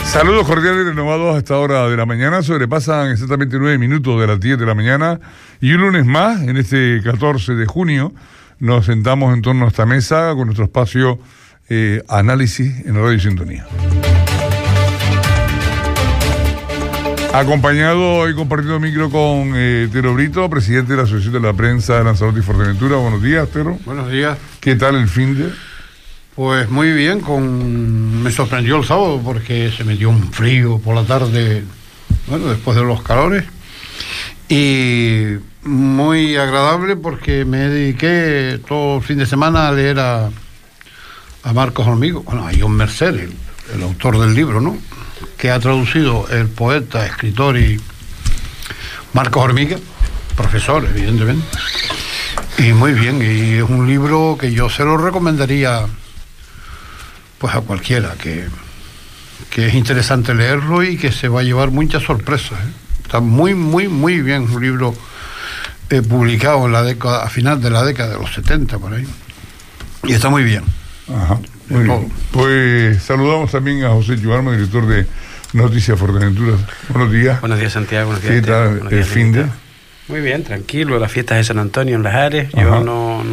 Saludos cordiales renovados a esta hora de la mañana. Sobrepasan exactamente 9 minutos de las 10 de la mañana. Y un lunes más, en este 14 de junio, nos sentamos en torno a esta mesa con nuestro espacio Análisis en Radio Sintonía. Acompañado y compartiendo micro con Tero Brito, presidente de la Asociación de la Prensa de Lanzarote y Fuerteventura. Buenos días, Tero. Buenos días. ¿Qué tal el finde? Pues muy bien, me sorprendió el sábado porque se metió un frío por la tarde, bueno, después de los calores, y muy agradable porque me dediqué todo el fin de semana a leer a Marcos Hormigo, bueno, a John Mercer, el autor del libro, ¿no?, que ha traducido el poeta, escritor y Marcos Hormiga, profesor, evidentemente, y muy bien, y es un libro que yo se lo recomendaría pues a cualquiera, que es interesante leerlo y que se va a llevar muchas sorpresas, ¿eh? Está muy, muy, muy bien, un libro publicado en la década, a final de la década de los 70, por ahí, y está muy bien. Ajá, muy bien. Pues saludamos también a José Yuarma, director de Noticias Fuerteventura. Buenos días. Buenos días, Santiago. Buenos días. ¿Qué tal el fin de? Muy bien, tranquilo, las fiestas de San Antonio en Las Ares. Yo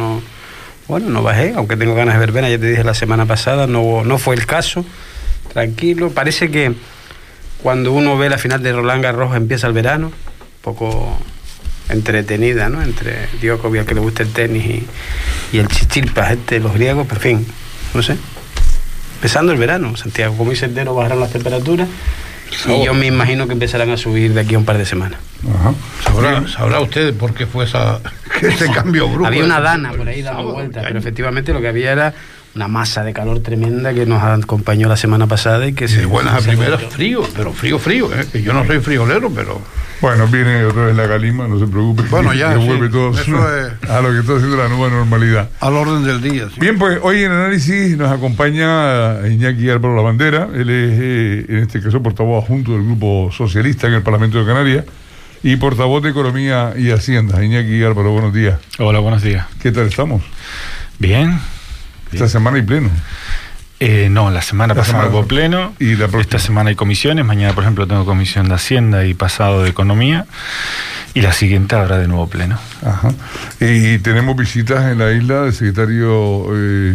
no bajé, aunque tengo ganas de verbena, ya te dije la semana pasada, no fue el caso. Tranquilo, parece que cuando uno ve la final de Roland Garros empieza el verano, un poco entretenida, ¿no?, entre Djokovic, al que le gusta el tenis, y el Tsitsipas, los griegos, pero en fin, no sé. Empezando el verano, Santiago, como dice el Tero, bajarán las temperaturas y yo me imagino que empezarán a subir de aquí a un par de semanas. Ajá. ¿Sabrá usted por qué fue ese cambio brusco? Había una dana por ahí dando vueltas, pero efectivamente lo que había era una masa de calor tremenda que nos acompañó la semana pasada y que de buenas a primeras frío, pero frío, que yo no soy friolero, pero... Bueno, viene otra vez la calima, no se preocupe. Bueno, ya, que vuelve sí, todo a lo que está haciendo la nueva normalidad. Al orden del día, sí. Bien, pues hoy en Análisis nos acompaña Iñaki Álvaro Lavandera. Él es, en este caso, portavoz adjunto del Grupo Socialista en el Parlamento de Canarias y portavoz de Economía y Hacienda. Iñaki Álvaro, buenos días. Hola, buenos días. ¿Qué tal estamos? Bien. Esta semana hay pleno. No, la semana pasada hubo pleno. Y esta semana hay comisiones. Mañana, por ejemplo, tengo comisión de Hacienda y pasado de Economía. Y la siguiente habrá de nuevo pleno. Ajá. Y tenemos visitas en la isla del secretario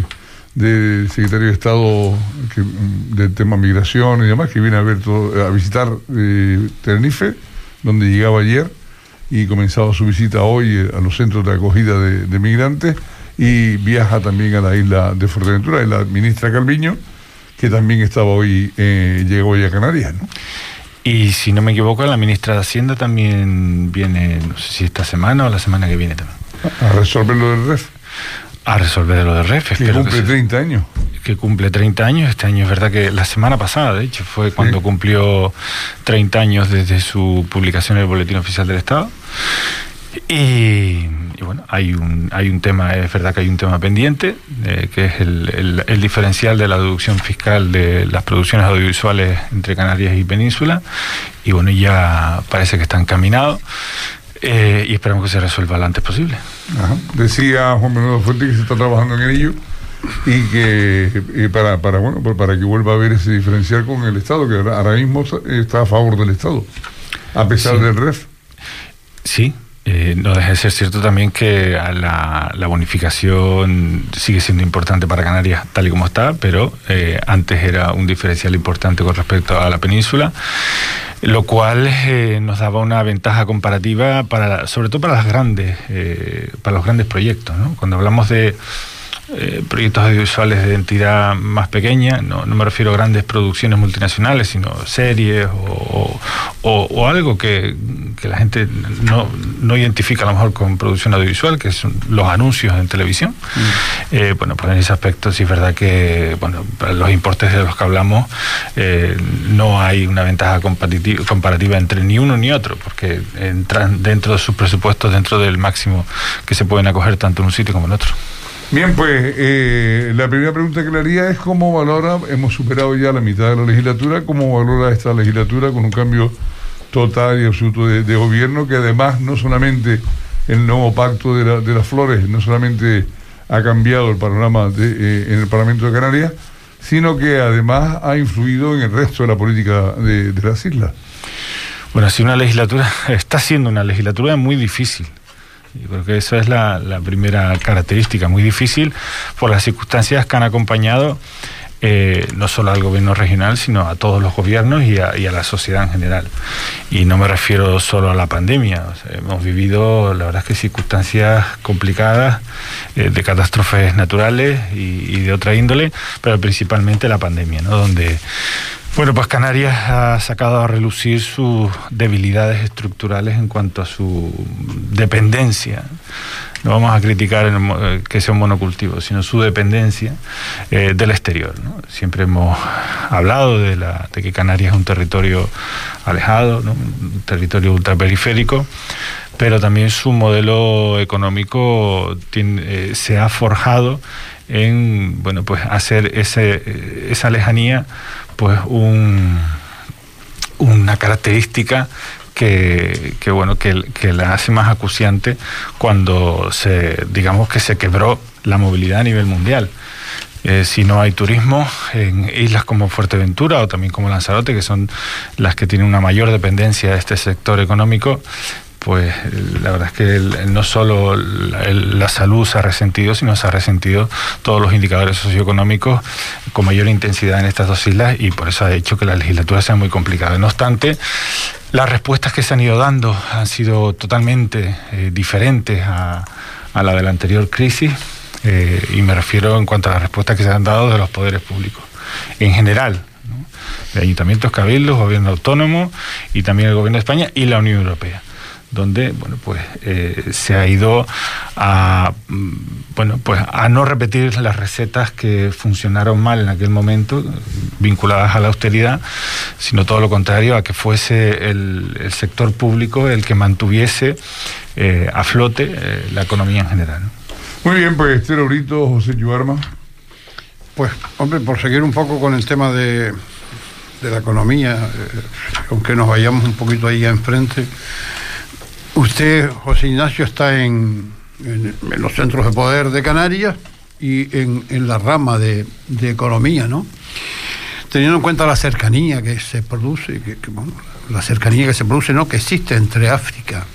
de Estado del tema migración y demás, que viene a visitar Tenerife, donde llegaba ayer, y comenzaba su visita hoy a los centros de acogida de migrantes. Y viaja también a la isla de Fuerteventura, y la ministra Calviño, que también estaba hoy, llegó hoy a Canarias, ¿no? Y si no me equivoco, la ministra de Hacienda también viene, no sé si esta semana o la semana que viene también. A resolver lo del REF. A resolver lo del REF. Que cumple 30 años. Que cumple 30 años. Este año es verdad que la semana pasada, de hecho, fue cuando cumplió 30 años desde su publicación en el Boletín Oficial del Estado. Y bueno, hay un tema, es verdad que hay un tema pendiente, que es el diferencial de la deducción fiscal de las producciones audiovisuales entre Canarias y Península, y bueno, ya parece que está encaminado, y esperamos que se resuelva lo antes posible. Ajá. Decía Juan Manuel Fuente que se está trabajando en ello y que para que vuelva a haber ese diferencial con el Estado, que ahora mismo está a favor del Estado, a pesar del REF. Sí. No deja de ser cierto también que la bonificación sigue siendo importante para Canarias tal y como está, pero antes era un diferencial importante con respecto a la península, lo cual nos daba una ventaja comparativa sobre todo para los grandes proyectos, ¿no? Cuando hablamos de proyectos audiovisuales de entidad más pequeña, no me refiero a grandes producciones multinacionales, sino series o algo que la gente no identifica a lo mejor con producción audiovisual, que son los anuncios en televisión. Bueno, pues en ese aspecto sí es verdad que, bueno, para los importes de los que hablamos, no hay una ventaja comparativa entre ni uno ni otro, porque entran dentro de sus presupuestos, dentro del máximo que se pueden acoger tanto en un sitio como en otro. Bien, pues la primera pregunta que le haría es cómo valora, hemos superado ya la mitad de la legislatura, cómo valora esta legislatura con un cambio total y absoluto de gobierno, que además no solamente el nuevo pacto de las flores, no solamente ha cambiado el panorama en el Parlamento de Canarias, sino que además ha influido en el resto de la política de las islas. Bueno, sí, está siendo una legislatura muy difícil. Yo creo que esa es la primera característica, muy difícil por las circunstancias que han acompañado no solo al gobierno regional, sino a todos los gobiernos y a la sociedad en general. Y no me refiero solo a la pandemia. O sea, hemos vivido, la verdad es que circunstancias complicadas, de catástrofes naturales y de otra índole, pero principalmente la pandemia, ¿no? Donde, bueno, pues Canarias ha sacado a relucir sus debilidades estructurales en cuanto a su dependencia. No vamos a criticar que sea un monocultivo, sino su dependencia del exterior, ¿no? Siempre hemos hablado de que Canarias es un territorio alejado, ¿no? Un territorio ultraperiférico, pero también su modelo económico se ha forjado en, bueno, pues hacer esa lejanía pues una característica que la hace más acuciante cuando digamos que se quebró la movilidad a nivel mundial. Si no hay turismo en islas como Fuerteventura o también como Lanzarote, que son las que tienen una mayor dependencia de este sector económico, pues la verdad es que no solo la salud se ha resentido, sino se ha resentido todos los indicadores socioeconómicos con mayor intensidad en estas dos islas, y por eso ha hecho que la legislatura sea muy complicada. No obstante, las respuestas que se han ido dando han sido totalmente diferentes a la de la anterior crisis, y me refiero en cuanto a las respuestas que se han dado de los poderes públicos en general, ¿no? De ayuntamientos, cabildos, gobierno autónomo y también el gobierno de España y la Unión Europea, donde, bueno, pues se ha ido a no repetir las recetas que funcionaron mal en aquel momento, vinculadas a la austeridad, sino todo lo contrario, a que fuese el sector público el que mantuviese a flote la economía en general, ¿no? Muy bien, pues Estero Brito, José Yuarma. Pues, hombre, por seguir un poco con el tema de la economía, aunque nos vayamos un poquito ahí enfrente. Usted, José Ignacio, está en los centros de poder de Canarias y en la rama de economía, ¿no? Teniendo en cuenta la cercanía que se produce, la cercanía que se produce, ¿no?, que existe entre África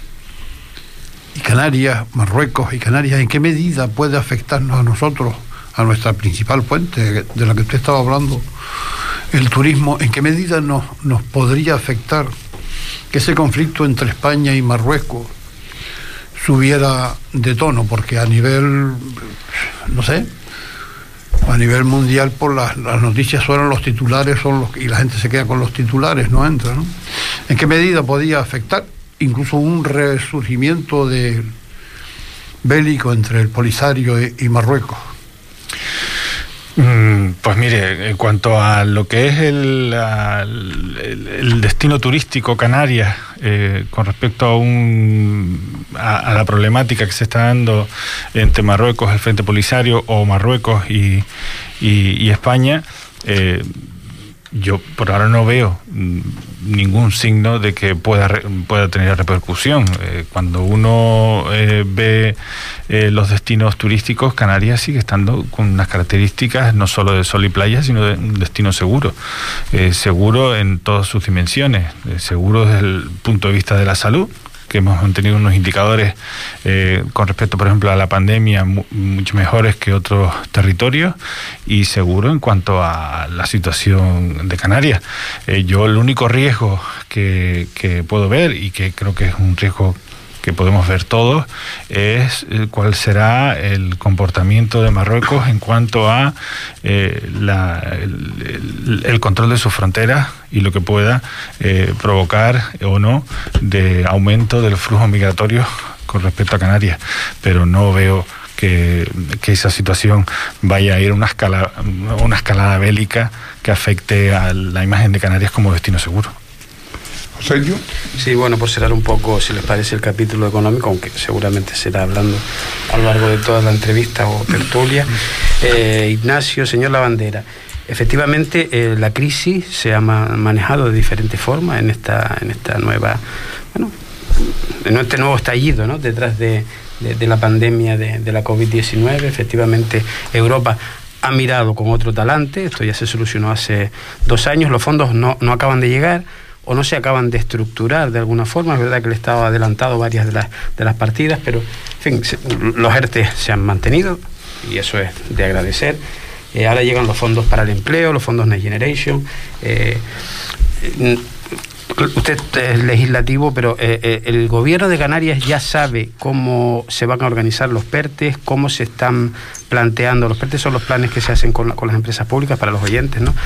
y Canarias, Marruecos y Canarias, ¿en qué medida puede afectarnos a nosotros, a nuestra principal fuente de la que usted estaba hablando, el turismo? ¿En qué medida nos podría afectar que ese conflicto entre España y Marruecos subiera de tono? Porque a nivel, no sé, a nivel mundial, por las noticias suenan los titulares, y la gente se queda con los titulares, no entra, ¿no? ¿En qué medida podía afectar incluso un resurgimiento bélico entre el Polisario y Marruecos? Pues mire, en cuanto a lo que es el destino turístico Canarias, con respecto a la problemática que se está dando entre Marruecos, el Frente Polisario, o Marruecos y España, yo por ahora no veo ningún signo de que pueda tener repercusión. Cuando uno ve los destinos turísticos, Canarias sigue estando con unas características no solo de sol y playa, sino de un destino seguro. Seguro en todas sus dimensiones. Seguro desde el punto de vista de la salud, que hemos mantenido unos indicadores con respecto, por ejemplo, a la pandemia mucho mejores que otros territorios, y seguro en cuanto a la situación de Canarias. Yo el único riesgo que puedo ver, y que creo que es un riesgo que podemos ver todos, es cuál será el comportamiento de Marruecos en cuanto a el control de sus fronteras y lo que pueda provocar o no de aumento del flujo migratorio con respecto a Canarias. Pero no veo que esa situación vaya a ir a una escalada bélica que afecte a la imagen de Canarias como destino seguro. ¿Sergio? Sí, bueno, por cerrar un poco, si les parece, el capítulo económico, aunque seguramente será hablando a lo largo de toda la entrevista o tertulia. Ignacio, señor Lavandera, efectivamente la crisis se ha manejado de diferentes formas en esta nueva, bueno, en este nuevo estallido, ¿no?, detrás de la pandemia de la COVID-19. Efectivamente, Europa ha mirado con otro talante. Esto ya se solucionó hace 2 años. Los fondos no acaban de llegar o no se acaban de estructurar de alguna forma. Es verdad que el Estado ha adelantado varias de las partidas, pero en fin, los ERTE se han mantenido y eso es de agradecer. Ahora llegan los fondos para el empleo, los fondos Next Generation. Usted es legislativo, pero el gobierno de Canarias ya sabe cómo se van a organizar los PERTES, cómo se están planteando. Los PERTES son los planes que se hacen con las empresas públicas para los oyentes, ¿no?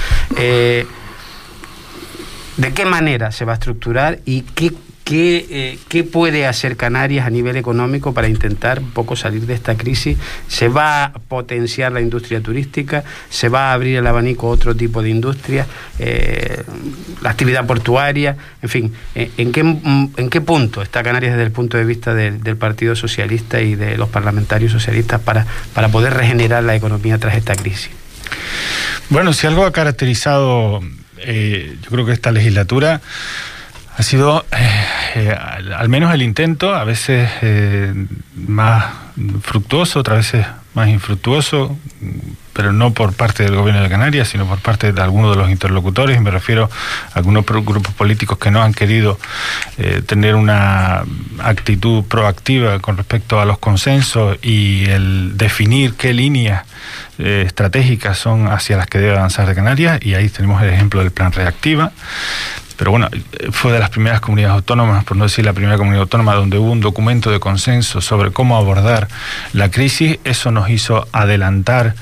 ¿De qué manera se va a estructurar y qué puede hacer Canarias a nivel económico para intentar un poco salir de esta crisis? ¿Se va a potenciar la industria turística? ¿Se va a abrir el abanico a otro tipo de industria? ¿La actividad portuaria? En fin, ¿en qué punto está Canarias desde el punto de vista del Partido Socialista y de los parlamentarios socialistas para poder regenerar la economía tras esta crisis? Bueno, si algo ha caracterizado, yo creo que esta legislatura ha sido al menos el intento, a veces más fructuoso, otras veces más infructuoso, pero no por parte del gobierno de Canarias, sino por parte de algunos de los interlocutores. Me refiero a algunos grupos políticos que no han querido tener una actitud proactiva con respecto a los consensos y el definir qué líneas estratégicas son hacia las que debe avanzar de Canarias, y ahí tenemos el ejemplo del Plan Reactiva. Pero bueno, fue de las primeras comunidades autónomas, por no decir la primera comunidad autónoma, donde hubo un documento de consenso sobre cómo abordar la crisis. Eso nos hizo adelantar,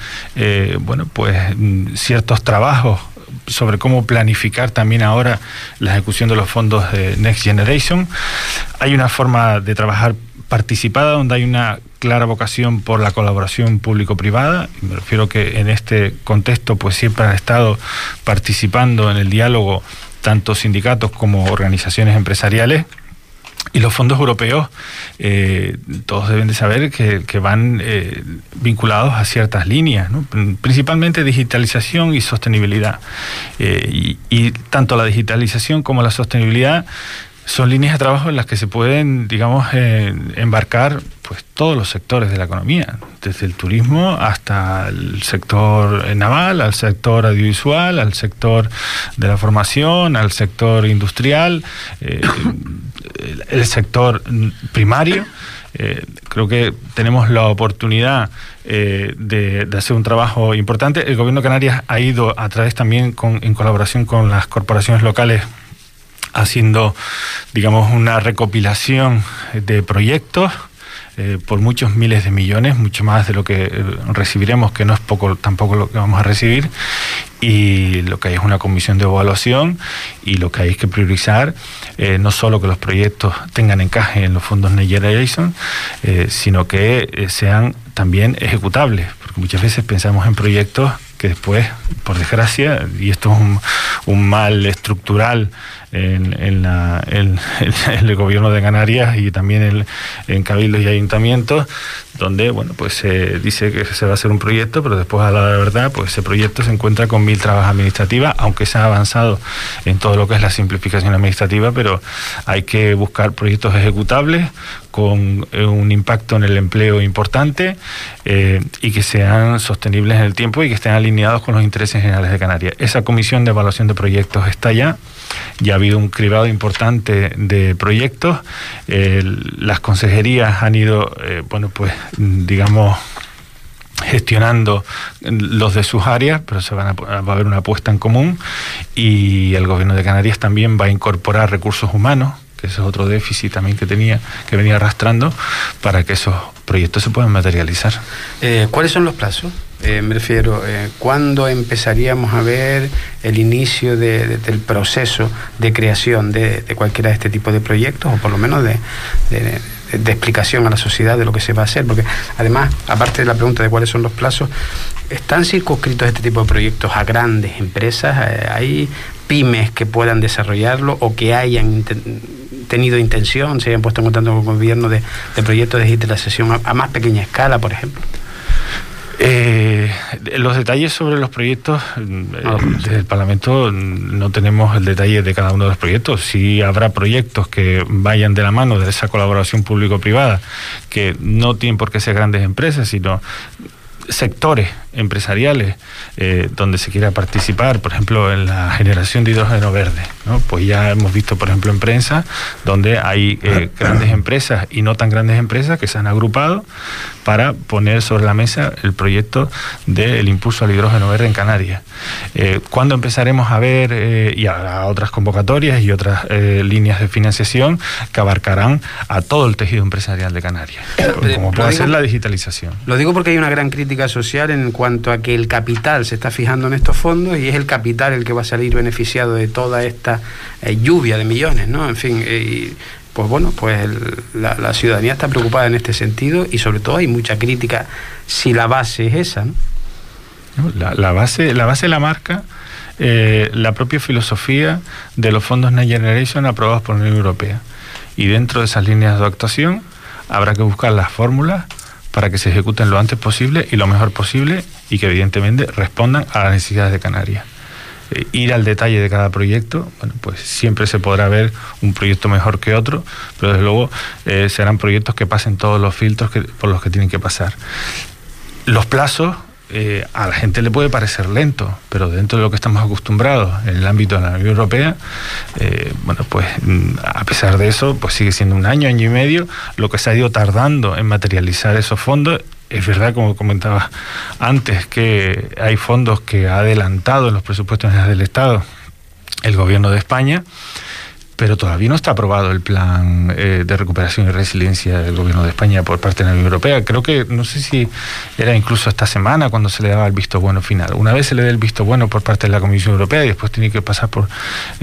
ciertos trabajos sobre cómo planificar también ahora la ejecución de los fondos de Next Generation. Hay una forma de trabajar participada donde hay una clara vocación por la colaboración público-privada. Me refiero que en este contexto pues siempre han estado participando en el diálogo tanto sindicatos como organizaciones empresariales. Y los fondos europeos, todos deben de saber que van vinculados a ciertas líneas, ¿no? Principalmente digitalización y sostenibilidad. Y tanto la digitalización como la sostenibilidad son líneas de trabajo en las que se pueden, digamos, embarcar pues todos los sectores de la economía, desde el turismo hasta el sector naval, al sector audiovisual, al sector de la formación, al sector industrial, el sector primario. Creo que tenemos la oportunidad de hacer un trabajo importante. El gobierno de Canarias ha ido a través también en colaboración con las corporaciones locales haciendo, digamos, una recopilación de proyectos por muchos miles de millones, mucho más de lo que recibiremos, que no es poco tampoco lo que vamos a recibir, y lo que hay es una comisión de evaluación, y lo que hay es que priorizar no solo que los proyectos tengan encaje en los fondos Next Generation, sino que sean también ejecutables, porque muchas veces pensamos en proyectos que después, por desgracia, y esto es un mal estructural en el gobierno de Canarias y también en cabildos y ayuntamientos, donde pues se dice que se va a hacer un proyecto, pero después, a la verdad, pues ese proyecto se encuentra con 1000 trabas administrativas, aunque se ha avanzado en todo lo que es la simplificación administrativa, pero hay que buscar proyectos ejecutables con un impacto en el empleo importante, y que sean sostenibles en el tiempo y que estén alineados con los intereses generales de Canarias. Esa comisión de evaluación de proyectos está ya ha habido un cribado importante de proyectos. Las consejerías han ido, digamos, gestionando los de sus áreas, pero va a haber una apuesta en común, y el gobierno de Canarias también va a incorporar recursos humanos, que ese es otro déficit también que venía arrastrando, para que esos proyectos se puedan materializar. ¿Cuáles son los plazos? Me refiero, ¿cuándo empezaríamos a ver el inicio del proceso de creación de cualquiera de este tipo de proyectos, o por lo menos de explicación a la sociedad de lo que se va a hacer? Porque además, aparte de la pregunta de cuáles son los plazos, ¿están circunscritos este tipo de proyectos a grandes empresas? ¿Hay pymes que puedan desarrollarlo o que hayan tenido intención, se hayan puesto en contacto con el gobierno de proyectos de digitalización a más pequeña escala, por ejemplo? Los detalles sobre los proyectos, desde el Parlamento no tenemos el detalle de cada uno de los proyectos. Sí habrá proyectos que vayan de la mano de esa colaboración público-privada, que no tienen por qué ser grandes empresas, sino sectores empresariales donde se quiera participar, por ejemplo, en la generación de hidrógeno verde, ¿no? Pues ya hemos visto, por ejemplo, en prensa donde hay grandes empresas y no tan grandes empresas que se han agrupado para poner sobre la mesa el proyecto del impulso al hidrógeno verde en Canarias. ¿Cuándo empezaremos a ver, y habrá otras convocatorias y otras líneas de financiación que abarcarán a todo el tejido empresarial de Canarias, como puede ser la digitalización? Lo digo porque hay una gran crítica social en cuanto a que el capital se está fijando en estos fondos y es el capital el que va a salir beneficiado de toda esta lluvia de millones, ¿no? En fin, pues bueno, pues la ciudadanía está preocupada en este sentido y sobre todo hay mucha crítica si la base es esa, ¿no? La base la marca la propia filosofía de los fondos Next Generation aprobados por la Unión Europea, y dentro de esas líneas de actuación habrá que buscar las fórmulas para que se ejecuten lo antes posible y lo mejor posible y que evidentemente respondan a las necesidades de Canarias. Ir al detalle de cada proyecto, bueno, pues siempre se podrá ver un proyecto mejor que otro, pero desde luego serán proyectos que pasen todos los filtros por los que tienen que pasar. Los plazos a la gente le puede parecer lento, pero dentro de lo que estamos acostumbrados en el ámbito de la Unión Europea, bueno, pues a pesar de eso, pues sigue siendo un año y medio lo que se ha ido tardando en materializar esos fondos. Es verdad, como comentaba antes, que hay fondos que ha adelantado en los presupuestos generales del Estado el Gobierno de España, pero todavía no está aprobado el plan de recuperación y resiliencia del Gobierno de España por parte de la Unión Europea. Creo que, no sé si era incluso esta semana cuando se le daba el visto bueno final. Una vez se le dé el visto bueno por parte de la Comisión Europea y después tiene que pasar por,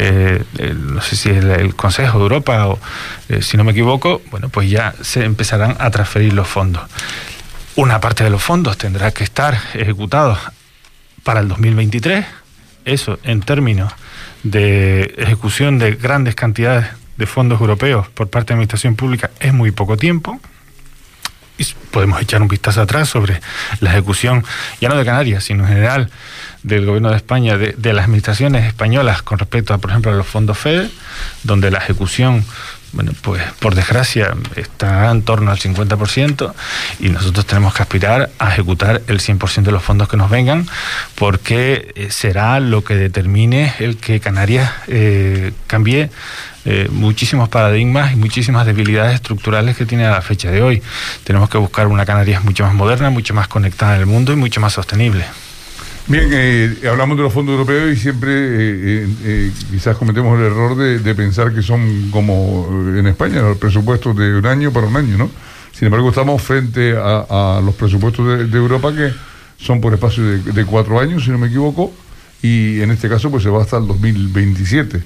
no sé si es el Consejo de Europa o, si no me equivoco, bueno, pues ya se empezarán a transferir los fondos. Una parte de los fondos tendrá que estar ejecutados para el 2023, eso en términos de ejecución de grandes cantidades de fondos europeos por parte de la Administración Pública es muy poco tiempo. Y podemos echar un vistazo atrás sobre la ejecución, ya no de Canarias, sino en general del Gobierno de España, de las administraciones españolas con respecto a, por ejemplo, a los fondos FEDER, donde la ejecución, bueno, pues por desgracia está en torno al 50% y nosotros tenemos que aspirar a ejecutar el 100% de los fondos que nos vengan, porque será lo que determine el que Canarias cambie muchísimos paradigmas y muchísimas debilidades estructurales que tiene a la fecha de hoy. Tenemos que buscar una Canarias mucho más moderna, mucho más conectada en el mundo y mucho más sostenible. Bien, hablamos de los fondos europeos y siempre quizás cometemos el error de pensar que son como en España, los presupuestos de un año para un año, ¿no? Sin embargo, estamos frente a los presupuestos de Europa, que son por espacio de 4 años, si no me equivoco, y en este caso pues se va hasta el 2027,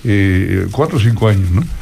4 o 5 años, ¿no?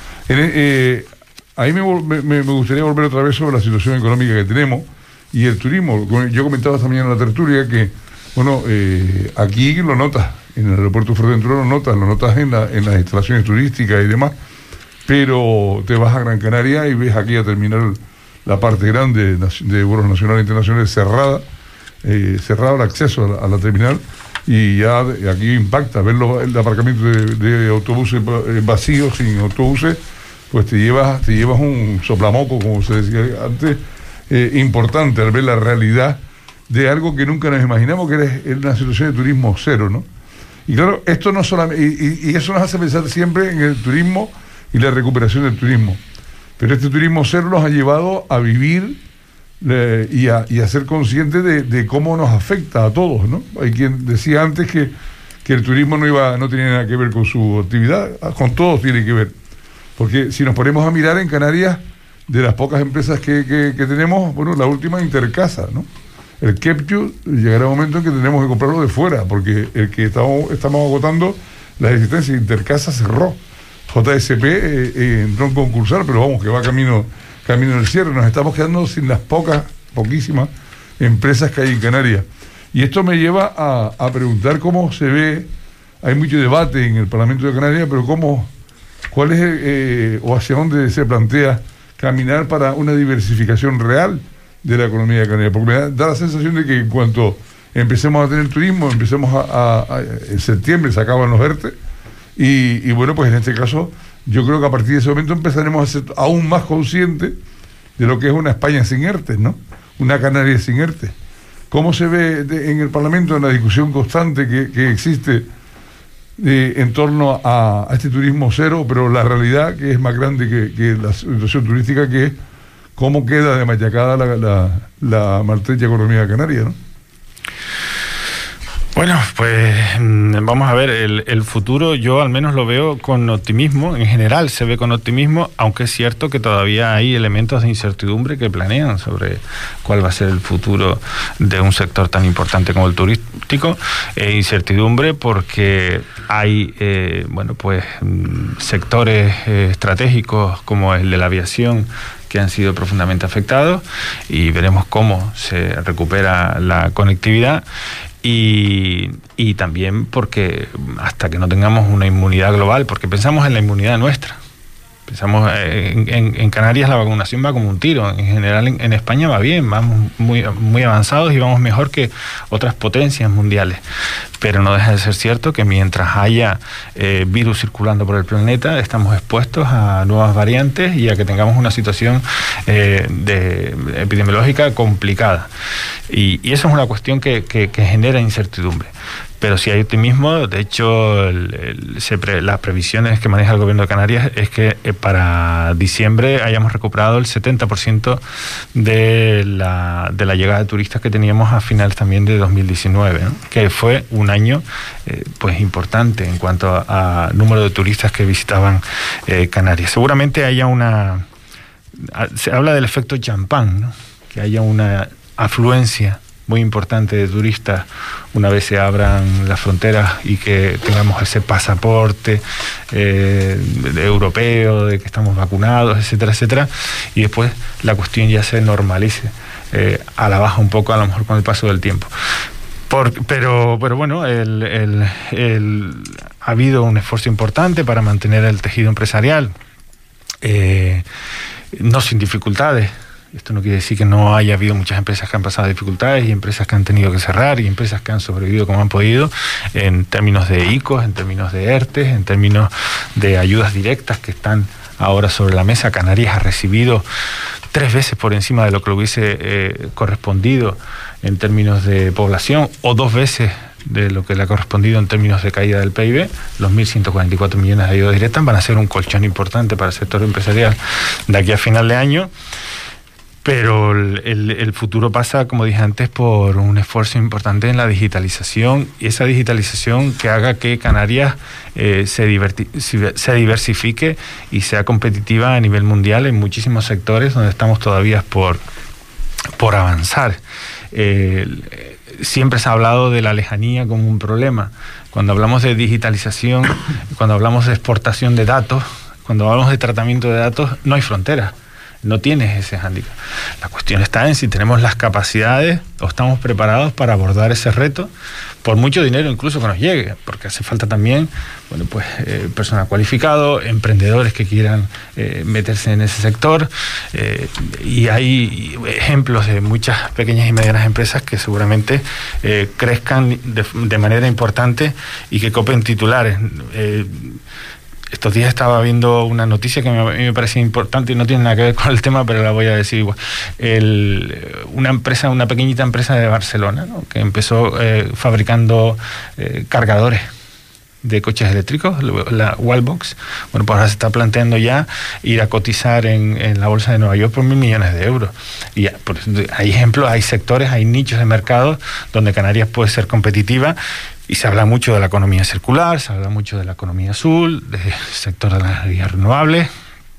Ahí me gustaría volver otra vez sobre la situación económica que tenemos y el turismo. Yo comentaba esta mañana en la tertulia que, bueno, aquí lo notas, en el aeropuerto de Fuerteventura lo notas en las instalaciones turísticas y demás, pero te vas a Gran Canaria y ves aquí a terminar la parte grande de vuelos nacionales e internacionales cerrado el acceso a la terminal, y ya aquí impacta ver el aparcamiento de autobuses vacíos, sin autobuses, pues te llevas un soplamoco, como se decía antes, importante al ver la realidad de algo que nunca nos imaginamos, que era una situación de turismo cero, ¿no? Y claro, esto no solamente, y eso nos hace pensar siempre en el turismo y la recuperación del turismo, pero este turismo cero nos ha llevado a vivir y a ser conscientes de cómo nos afecta a todos, ¿no? Hay quien decía antes que el turismo no tenía nada que ver con su actividad, con todos tiene que ver, porque si nos ponemos a mirar en Canarias, de las pocas empresas que tenemos, bueno, la última Intercasa, ¿no? El Kepchu llegará un momento en que tenemos que comprarlo de fuera, porque el que estamos agotando la existencia de Intercasa cerró. JSP entró en concursar, pero vamos, que va camino del cierre. Nos estamos quedando sin las poquísimas empresas que hay en Canarias. Y esto me lleva a preguntar cómo se ve. Hay mucho debate en el Parlamento de Canarias, pero cuál es o hacia dónde se plantea caminar para una diversificación real de la economía de Canarias, porque me da la sensación de que en cuanto empecemos a tener turismo, en septiembre se acaban los ERTE, y bueno, pues en este caso yo creo que a partir de ese momento empezaremos a ser aún más conscientes de lo que es una España sin ERTE, ¿no? Una Canarias sin ERTE. ¿Cómo se ve en el Parlamento en la discusión constante que existe en torno a este turismo cero, pero la realidad que es más grande que la situación turística, que es cómo queda de machacada la maltrecha economía canaria, ¿no? Bueno, pues vamos a ver, el futuro yo al menos lo veo con optimismo, en general se ve con optimismo, aunque es cierto que todavía hay elementos de incertidumbre que planean sobre cuál va a ser el futuro de un sector tan importante como el turístico. Incertidumbre porque hay, sectores estratégicos como el de la aviación que han sido profundamente afectados, y veremos cómo se recupera la conectividad. Y también porque hasta que no tengamos una inmunidad global, porque pensamos en la inmunidad nuestra, pensamos en Canarias la vacunación va como un tiro, en general en España va bien, vamos muy, muy avanzados y vamos mejor que otras potencias mundiales, pero no deja de ser cierto que mientras haya virus circulando por el planeta, estamos expuestos a nuevas variantes y a que tengamos una situación epidemiológica complicada, y eso es una cuestión que genera incertidumbre. Pero si hay optimismo, de hecho, las previsiones que maneja el gobierno de Canarias es que para diciembre hayamos recuperado el 70% de la llegada de turistas que teníamos a finales también de 2019, ¿no? Que fue un año pues importante en cuanto a número de turistas que visitaban Canarias. Seguramente haya se habla del efecto champán, ¿no? Que haya una afluencia muy importante de turistas una vez se abran las fronteras y que tengamos ese pasaporte europeo de que estamos vacunados, etcétera, etcétera, y después la cuestión ya se normalice a la baja un poco, a lo mejor con el paso del tiempo. Pero bueno, ha habido un esfuerzo importante para mantener el tejido empresarial, no sin dificultades. Esto no quiere decir que no haya habido muchas empresas que han pasado dificultades y empresas que han tenido que cerrar y empresas que han sobrevivido como han podido, en términos de ICOs, en términos de ERTES, en términos de ayudas directas que están ahora sobre la mesa. Canarias ha recibido 3 veces por encima de lo que le hubiese correspondido en términos de población, o 2 veces de lo que le ha correspondido en términos de caída del PIB. Los 1.144 millones de ayudas directas van a ser un colchón importante para el sector empresarial de aquí a final de año. Pero el futuro pasa, como dije antes, por un esfuerzo importante en la digitalización, y esa digitalización que haga que Canarias se diversifique y sea competitiva a nivel mundial en muchísimos sectores donde estamos todavía por avanzar. Siempre se ha hablado de la lejanía como un problema. Cuando hablamos de digitalización, cuando hablamos de exportación de datos, cuando hablamos de tratamiento de datos, no hay fronteras. No tienes ese hándicap. La cuestión está en si tenemos las capacidades o estamos preparados para abordar ese reto, por mucho dinero incluso que nos llegue, porque hace falta también personal cualificado, emprendedores que quieran meterse en ese sector, y hay ejemplos de muchas pequeñas y medianas empresas que seguramente crezcan de manera importante y que copen titulares. Estos días estaba viendo una noticia que a mí me parecía importante y no tiene nada que ver con el tema, pero la voy a decir igual. Una pequeñita empresa de Barcelona, ¿no? Que empezó fabricando cargadores de coches eléctricos, la Wallbox. Bueno, pues ahora se está planteando ya ir a cotizar en la bolsa de Nueva York por 1.000 millones de euros. Y hay ejemplos, hay sectores, hay nichos de mercado donde Canarias puede ser competitiva. Y se habla mucho de la economía circular, se habla mucho de la economía azul, del sector de las energías renovables,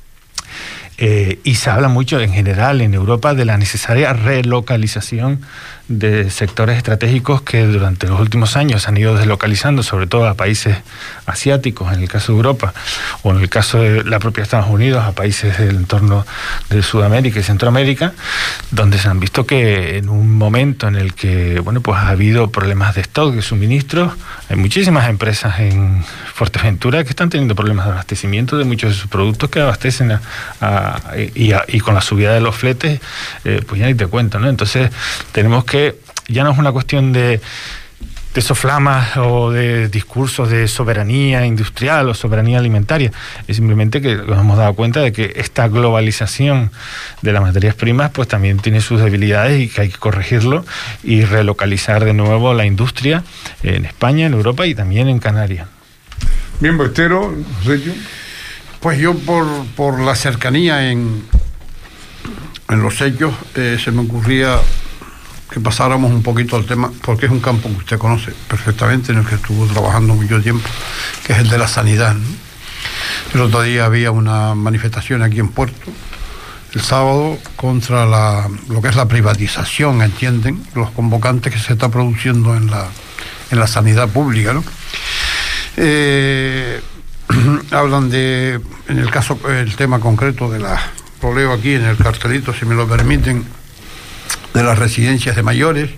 y se habla mucho en general en Europa de la necesaria relocalización de sectores estratégicos que durante los últimos años han ido deslocalizando, sobre todo a países asiáticos, en el caso de Europa, o en el caso de la propia Estados Unidos, a países del entorno de Sudamérica y Centroamérica, donde se han visto que en un momento en el que ha habido problemas de stock, de suministros, hay muchísimas empresas en Fuerteventura que están teniendo problemas de abastecimiento de muchos de sus productos que abastecen y con la subida de los fletes, pues ya ni te cuento, ¿no? Entonces tenemos que, ya no es una cuestión de soflamas o de discursos de soberanía industrial o soberanía alimentaria. Es simplemente que nos hemos dado cuenta de que esta globalización de las materias primas pues también tiene sus debilidades y que hay que corregirlo y relocalizar de nuevo la industria en España, en Europa y también en Canarias. Bien, Ballestero, José. Pues yo por la cercanía en los hechos se me ocurría que pasáramos un poquito al tema, porque es un campo que usted conoce perfectamente, en el que estuvo trabajando mucho tiempo, que es el de la sanidad, ¿no? El otro día había una manifestación aquí en Puerto, el sábado, contra lo que es la privatización, entienden, los convocantes que se está produciendo en la sanidad pública, ¿no? Hablan de, en el caso, el tema concreto lo leo aquí en el cartelito, si me lo permiten, de las residencias de mayores,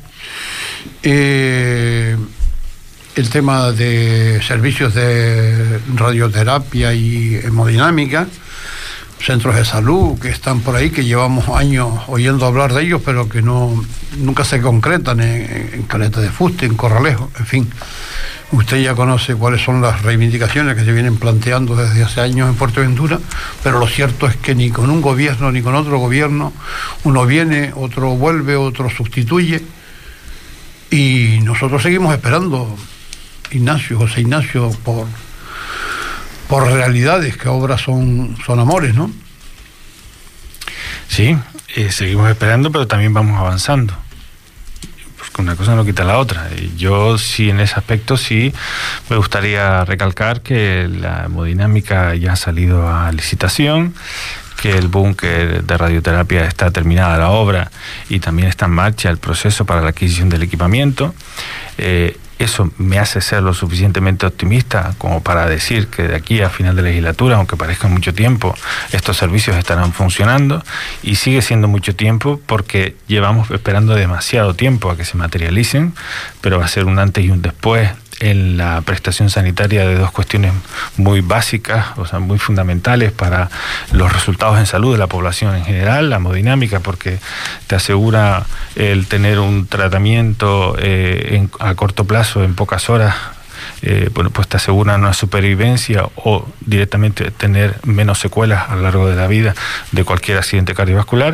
el tema de servicios de radioterapia y hemodinámica, centros de salud que están por ahí, que llevamos años oyendo hablar de ellos, pero que nunca se concretan en Caleta de Fuste, en Corralejo, en fin. Usted ya conoce cuáles son las reivindicaciones que se vienen planteando desde hace años en Fuerteventura, pero lo cierto es que ni con un gobierno ni con otro gobierno, uno viene, otro vuelve, otro sustituye, y nosotros seguimos esperando, José Ignacio, por realidades, que obras son amores, ¿no? Sí, seguimos esperando, pero también vamos avanzando. Una cosa no quita la otra. Yo sí, en ese aspecto sí me gustaría recalcar que la hemodinámica ya ha salido a licitación, que el búnker de radioterapia está terminada la obra y también está en marcha el proceso para la adquisición del equipamiento. Eso me hace ser lo suficientemente optimista como para decir que de aquí a final de legislatura, aunque parezca mucho tiempo, estos servicios estarán funcionando, y sigue siendo mucho tiempo porque llevamos esperando demasiado tiempo a que se materialicen, pero va a ser un antes y un después en la prestación sanitaria de dos cuestiones muy básicas, o sea, muy fundamentales para los resultados en salud de la población en general. La hemodinámica, porque te asegura el tener un tratamiento a corto plazo, en pocas horas, pues te asegura una supervivencia o directamente tener menos secuelas a lo largo de la vida de cualquier accidente cardiovascular.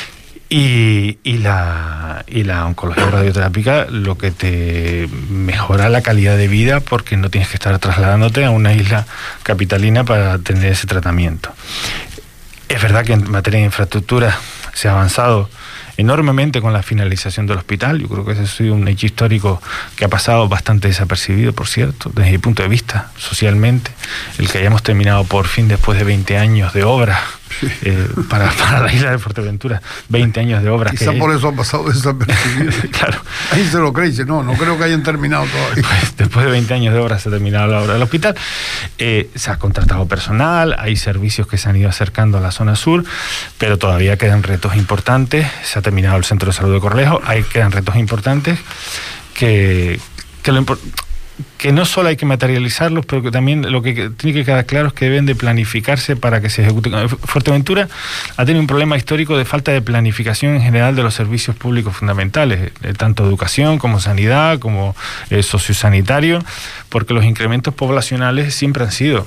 Y la oncología radioterápica, lo que te mejora la calidad de vida, porque no tienes que estar trasladándote a una isla capitalina para tener ese tratamiento. Es verdad que en materia de infraestructura se ha avanzado enormemente con la finalización del hospital. Yo creo que ese ha sido un hecho histórico que ha pasado bastante desapercibido, por cierto, desde mi punto de vista, socialmente. El que hayamos terminado por fin, después de 20 años de obra, para la isla de Fuerteventura, 20 años de obras. Quizá por eso ha pasado desapercibido. Claro. Ahí se lo cree, dice, no creo que hayan terminado todavía. Pues después de 20 años de obras se ha terminado la obra del hospital. Se ha contratado personal, hay servicios que se han ido acercando a la zona sur, pero todavía quedan retos importantes. Se ha terminado el centro de salud de Corralejo, quedan retos importantes que no solo hay que materializarlos, pero que también lo que tiene que quedar claro es que deben de planificarse para que se ejecuten. Fuerteventura ha tenido un problema histórico de falta de planificación en general de los servicios públicos fundamentales, tanto educación como sanidad, como sociosanitario, porque los incrementos poblacionales siempre han sido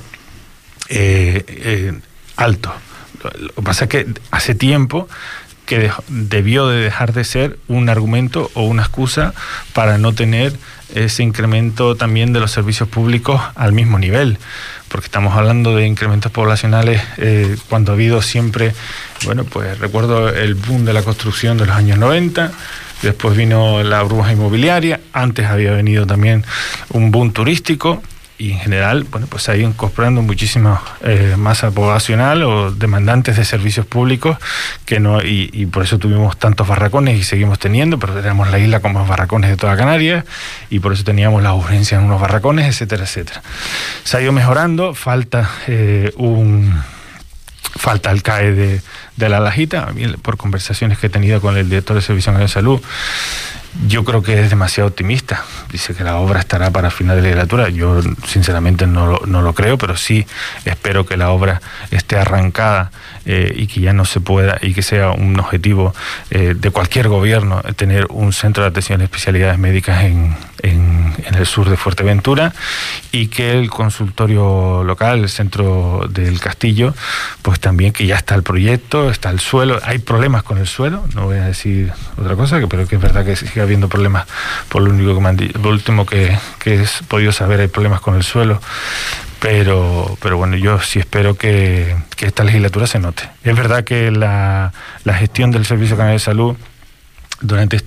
altos. Lo que pasa es que hace tiempo que debió de dejar de ser un argumento o una excusa para no tener ese incremento también de los servicios públicos al mismo nivel, porque estamos hablando de incrementos poblacionales cuando ha habido siempre, pues recuerdo el boom de la construcción de los años 90, después vino la burbuja inmobiliaria, antes había venido también un boom turístico, y en general, pues se ha ido incorporando muchísima masa poblacional o demandantes de servicios públicos y por eso tuvimos tantos barracones y seguimos teniendo, pero tenemos la isla con más barracones de toda Canarias y por eso teníamos la urgencia en unos barracones, etcétera, etcétera. Se ha ido mejorando, falta el CAE de La Lajita. Por conversaciones que he tenido con el director de Servicio Nacional de Salud, yo creo que es demasiado optimista. Dice que la obra estará para final de legislatura. Yo sinceramente no lo creo, pero sí espero que la obra esté arrancada y que ya no se pueda, y que sea un objetivo de cualquier gobierno, tener un centro de atención de especialidades médicas en en el sur de Fuerteventura, y que el consultorio local, el centro del castillo, pues también que ya está el proyecto, está el suelo. Hay problemas con el suelo, no voy a decir otra cosa, pero que es verdad que sigue habiendo problemas. Por lo único que me han dicho, lo último que he podido saber, hay problemas con el suelo. Pero bueno, yo sí espero que esta legislatura se note. Es verdad que la gestión del Servicio Canario de Salud durante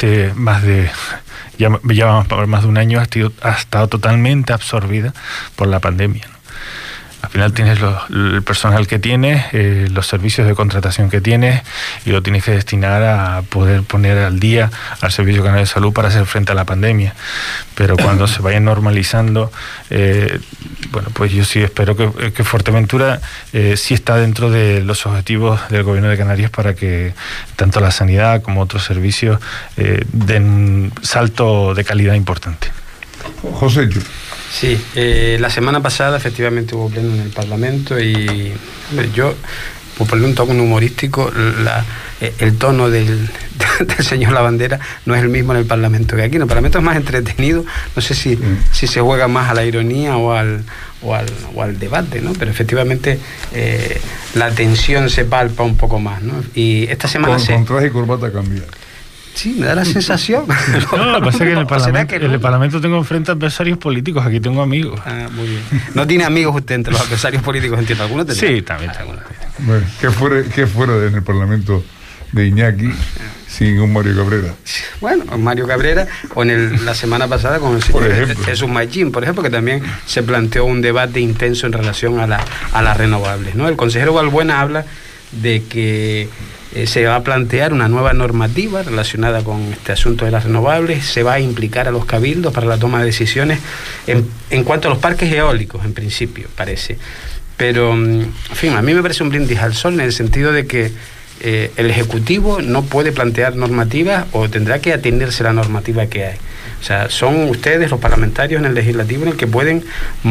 ya vamos por más de un año, ha estado totalmente absorbida por la pandemia, ¿no? Al final tienes el personal que tienes, los servicios de contratación que tienes, y lo tienes que destinar a poder poner al día al Servicio Canario de Salud para hacer frente a la pandemia. Pero cuando se vaya normalizando, bueno, pues yo sí espero que Fuerteventura sí está dentro de los objetivos del Gobierno de Canarias para que tanto la sanidad como otros servicios den un salto de calidad importante. José. Sí, la semana pasada efectivamente hubo pleno en el Parlamento y yo, por ponerle un tono humorístico, el tono del señor Lavandera no es el mismo en el Parlamento que aquí. En el Parlamento es más entretenido, no sé si se juega más a la ironía o al debate, ¿no? Pero efectivamente la tensión se palpa un poco más, ¿no? Y esta semana con traje y corbata cambia. Sí, me da la sensación. No, lo que pasa es que en el Parlamento tengo enfrente adversarios políticos, aquí tengo amigos. Ah, muy bien. ¿No tiene amigos usted entre los adversarios políticos? Entiendo, ¿algunos tendrá? Sí, también. Bueno, ¿qué fuera en el Parlamento de Iñaki sin un Mario Cabrera? Bueno, Mario Cabrera, o la semana pasada con el señor Jesús Machín, por ejemplo, que también se planteó un debate intenso en relación a las renovables, ¿no? El consejero Balbuena habla de que se va a plantear una nueva normativa relacionada con este asunto de las renovables, se va a implicar a los cabildos para la toma de decisiones en cuanto a los parques eólicos, en principio, parece. Pero, en fin, a mí me parece un brindis al sol en el sentido de que el Ejecutivo no puede plantear normativas o tendrá que atenderse a la normativa que hay. O sea, son ustedes, los parlamentarios en el Legislativo, en el que pueden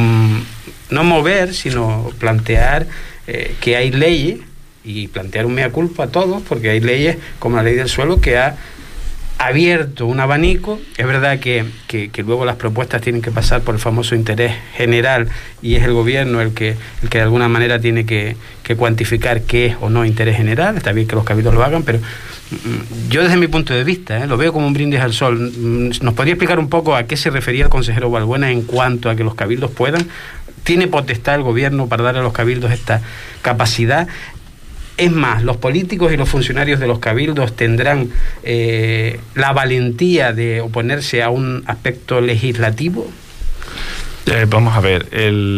no mover, sino plantear que hay leyes y plantear un mea culpa a todos, porque hay leyes como la ley del suelo que ha abierto un abanico. Es verdad que luego las propuestas tienen que pasar por el famoso interés general y es el gobierno el que de alguna manera tiene que cuantificar qué es o no interés general. Está bien que los cabildos lo hagan, pero yo desde mi punto de vista lo veo como un brindis al sol. ¿Nos podría explicar un poco a qué se refería el consejero Balbuena en cuanto a que los cabildos puedan? ¿Tiene potestad el gobierno para dar a los cabildos esta capacidad? Es más, los políticos y los funcionarios de los cabildos tendrán la valentía de oponerse a un aspecto legislativo. Vamos a ver,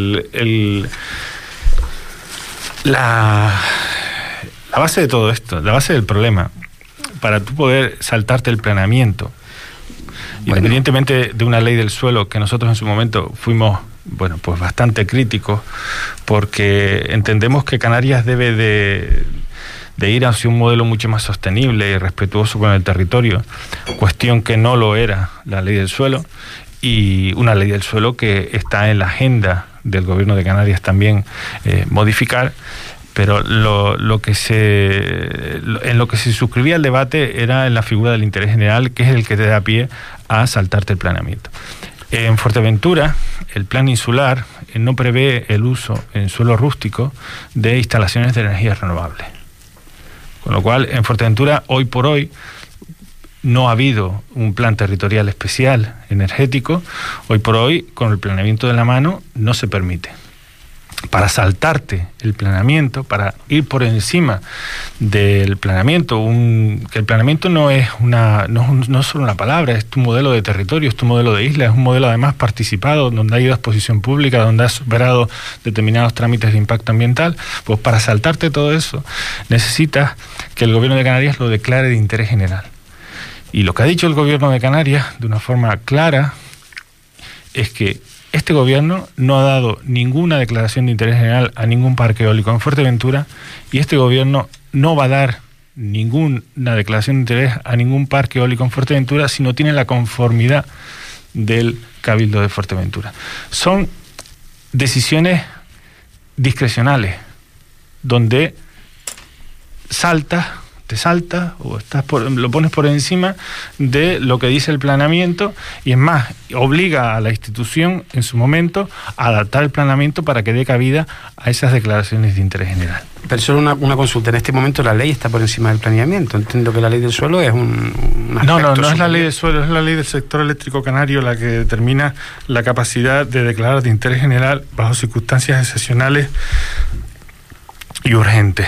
la base de todo esto, la base del problema, para tú poder saltarte el planeamiento, independientemente de una ley del suelo que nosotros en su momento fuimos, bueno, pues bastante críticos, porque entendemos que Canarias debe de ir hacia un modelo mucho más sostenible y respetuoso con el territorio, cuestión que no lo era la ley del suelo, y una ley del suelo que está en la agenda del Gobierno de Canarias también modificar. Pero en lo que se suscribía el debate era en la figura del interés general, que es el que te da pie a saltarte el planeamiento. En Fuerteventura, el plan insular no prevé el uso en suelo rústico de instalaciones de energías renovables. Con lo cual, en Fuerteventura, hoy por hoy, no ha habido un plan territorial especial energético. Hoy por hoy, con el planeamiento de la mano, no se permite. Para saltarte el planeamiento, para ir por encima del planeamiento, que el planeamiento no es solo una palabra, es tu modelo de territorio, es tu modelo de isla, es un modelo además participado, donde ha ido a exposición pública, donde has superado determinados trámites de impacto ambiental. Pues para saltarte todo eso necesitas que el Gobierno de Canarias lo declare de interés general. Y lo que ha dicho el Gobierno de Canarias de una forma clara es que este gobierno no ha dado ninguna declaración de interés general a ningún parque eólico en Fuerteventura, y este gobierno no va a dar ninguna declaración de interés a ningún parque eólico en Fuerteventura si no tiene la conformidad del Cabildo de Fuerteventura. Son decisiones discrecionales, donde saltas te saltas o lo pones por encima de lo que dice el planeamiento, y es más, obliga a la institución en su momento a adaptar el planeamiento para que dé cabida a esas declaraciones de interés general. Pero solo una consulta, en este momento la ley está por encima del planeamiento. Entiendo que la ley del suelo es un aspecto No es la ley del suelo, es la ley del sector eléctrico canario la que determina la capacidad de declarar de interés general bajo circunstancias excepcionales y urgentes.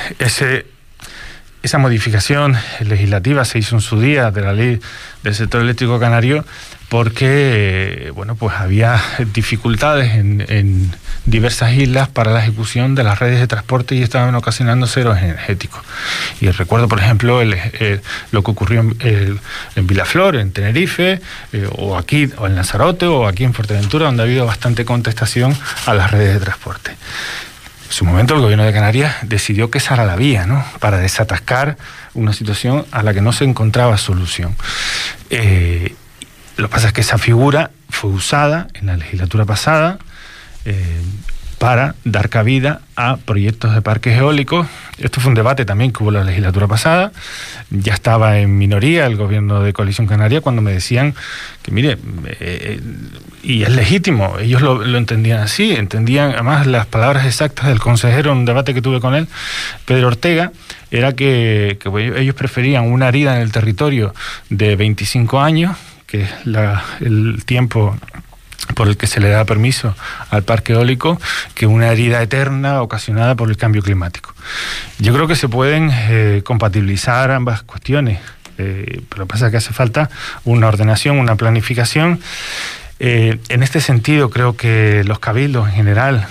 Esa modificación legislativa se hizo en su día de la ley del sector eléctrico canario porque pues había dificultades en diversas islas para la ejecución de las redes de transporte y estaban ocasionando ceros energéticos. Y recuerdo, por ejemplo, lo que ocurrió en Vilaflor, en Tenerife, o aquí, o en Lanzarote, o aquí en Fuerteventura, donde ha habido bastante contestación a las redes de transporte. En su momento el gobierno de Canarias decidió que esa era la vía, ¿no?, para desatascar una situación a la que no se encontraba solución. Lo que pasa es que esa figura fue usada en la legislatura pasada para dar cabida a proyectos de parques eólicos. Esto fue un debate también que hubo en la legislatura pasada. Ya estaba en minoría el gobierno de Coalición Canaria cuando me decían que, mire, y es legítimo, ellos lo entendían así, entendían además las palabras exactas del consejero en un debate que tuve con él, Pedro Ortega, era que ellos preferían una herida en el territorio de 25 años, que es el tiempo por el que se le da permiso al parque eólico, que una herida eterna ocasionada por el cambio climático. Yo creo que se pueden compatibilizar ambas cuestiones, pero lo que pasa es que hace falta una ordenación, una planificación. En este sentido creo que los cabildos en general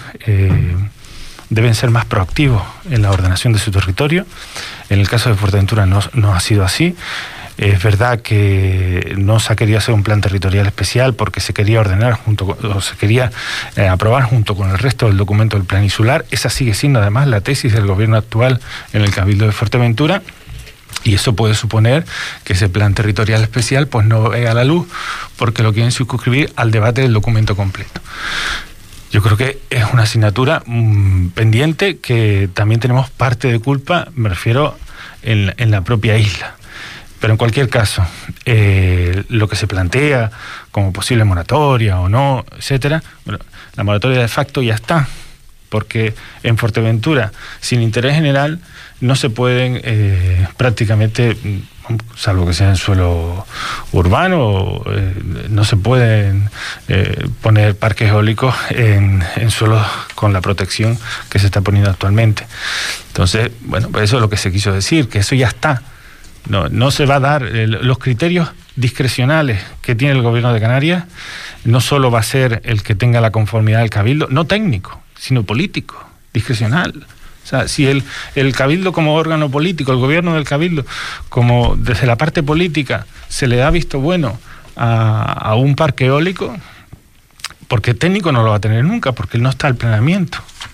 deben ser más proactivos en la ordenación de su territorio. En el caso de Fuerteventura no ha sido así. Es verdad que no se ha querido hacer un plan territorial especial porque se quería ordenar se quería aprobar junto con el resto del documento del plan insular. Esa sigue siendo además la tesis del gobierno actual en el Cabildo de Fuerteventura. Y eso puede suponer que ese plan territorial especial pues no vea la luz porque lo quieren circunscribir al debate del documento completo. Yo creo que es una asignatura pendiente que también tenemos parte de culpa, me refiero en la propia isla. Pero en cualquier caso, lo que se plantea como posible moratoria o no, etcétera, bueno, la moratoria de facto ya está, porque en Fuerteventura, sin interés general, no se pueden prácticamente, salvo que sea en suelo urbano, no se pueden poner parques eólicos en suelos con la protección que se está poniendo actualmente. Entonces, bueno, pues eso es lo que se quiso decir, que eso ya está. No se va a dar los criterios discrecionales que tiene el gobierno de Canarias. No solo va a ser el que tenga la conformidad del cabildo, no técnico, sino político, discrecional. O sea, si el cabildo como órgano político, el gobierno del cabildo, como desde la parte política se le da visto bueno a un parque eólico, porque técnico no lo va a tener nunca, porque no está el planeamiento,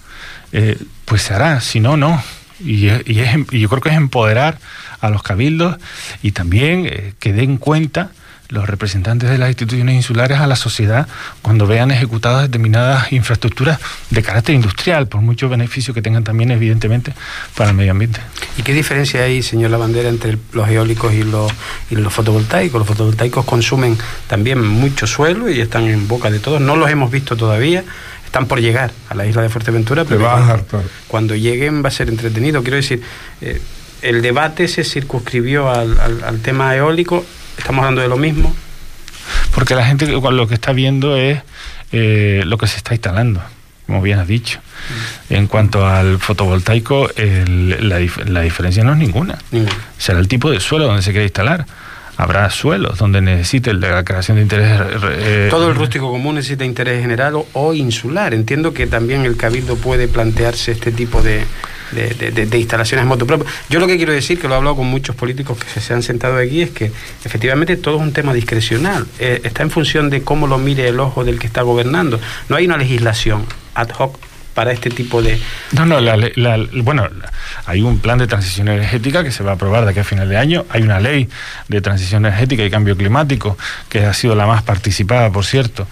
pues se hará, si no, no. Y yo creo que es empoderar a los cabildos y también que den cuenta los representantes de las instituciones insulares a la sociedad cuando vean ejecutadas determinadas infraestructuras de carácter industrial, por mucho beneficio que tengan también, evidentemente, para el medio ambiente. ¿Y qué diferencia hay, señor Lavandera, entre los eólicos y los fotovoltaicos? Los fotovoltaicos consumen también mucho suelo y están en boca de todos. No los hemos visto todavía. Están por llegar a la isla de Fuerteventura, pero cuando lleguen va a ser entretenido. Quiero decir, el debate se circunscribió al tema eólico. ¿Estamos hablando de lo mismo? Porque la gente lo que está viendo es lo que se está instalando, como bien has dicho. En cuanto al fotovoltaico, la diferencia no es ninguna. Será el tipo de suelo donde se quiere instalar. Habrá suelos donde necesite la creación de interés... Todo el rústico común necesita interés general o insular. Entiendo que también el Cabildo puede plantearse este tipo de instalaciones motopropias. Yo lo que quiero decir, que lo he hablado con muchos políticos que se han sentado aquí, es que efectivamente todo es un tema discrecional. Está en función de cómo lo mire el ojo del que está gobernando. No hay una legislación ad hoc para este tipo de... Bueno, hay un plan de transición energética que se va a aprobar de aquí a final de año. Hay una ley de transición energética y cambio climático que ha sido la más participada, por cierto,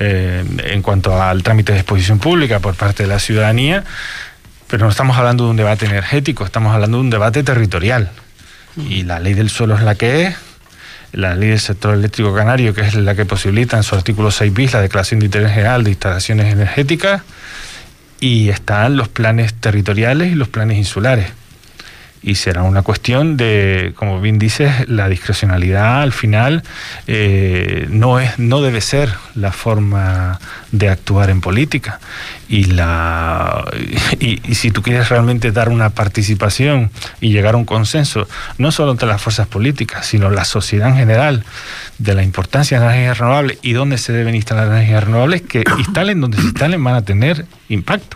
en cuanto al trámite de exposición pública por parte de la ciudadanía. Pero no estamos hablando de un debate energético, estamos hablando de un debate territorial. Y la ley del suelo es la que es, la ley del sector eléctrico canario, que es la que posibilita en su artículo 6 bis la declaración de interés general de instalaciones energéticas, y están los planes territoriales y los planes insulares. Y será una cuestión de, como bien dices, la discrecionalidad al final no debe ser la forma de actuar en política. Y si tú quieres realmente dar una participación y llegar a un consenso, no solo entre las fuerzas políticas, sino la sociedad en general, de la importancia de las energías renovables y dónde se deben instalar las energías renovables, que instalen donde se instalen van a tener impacto.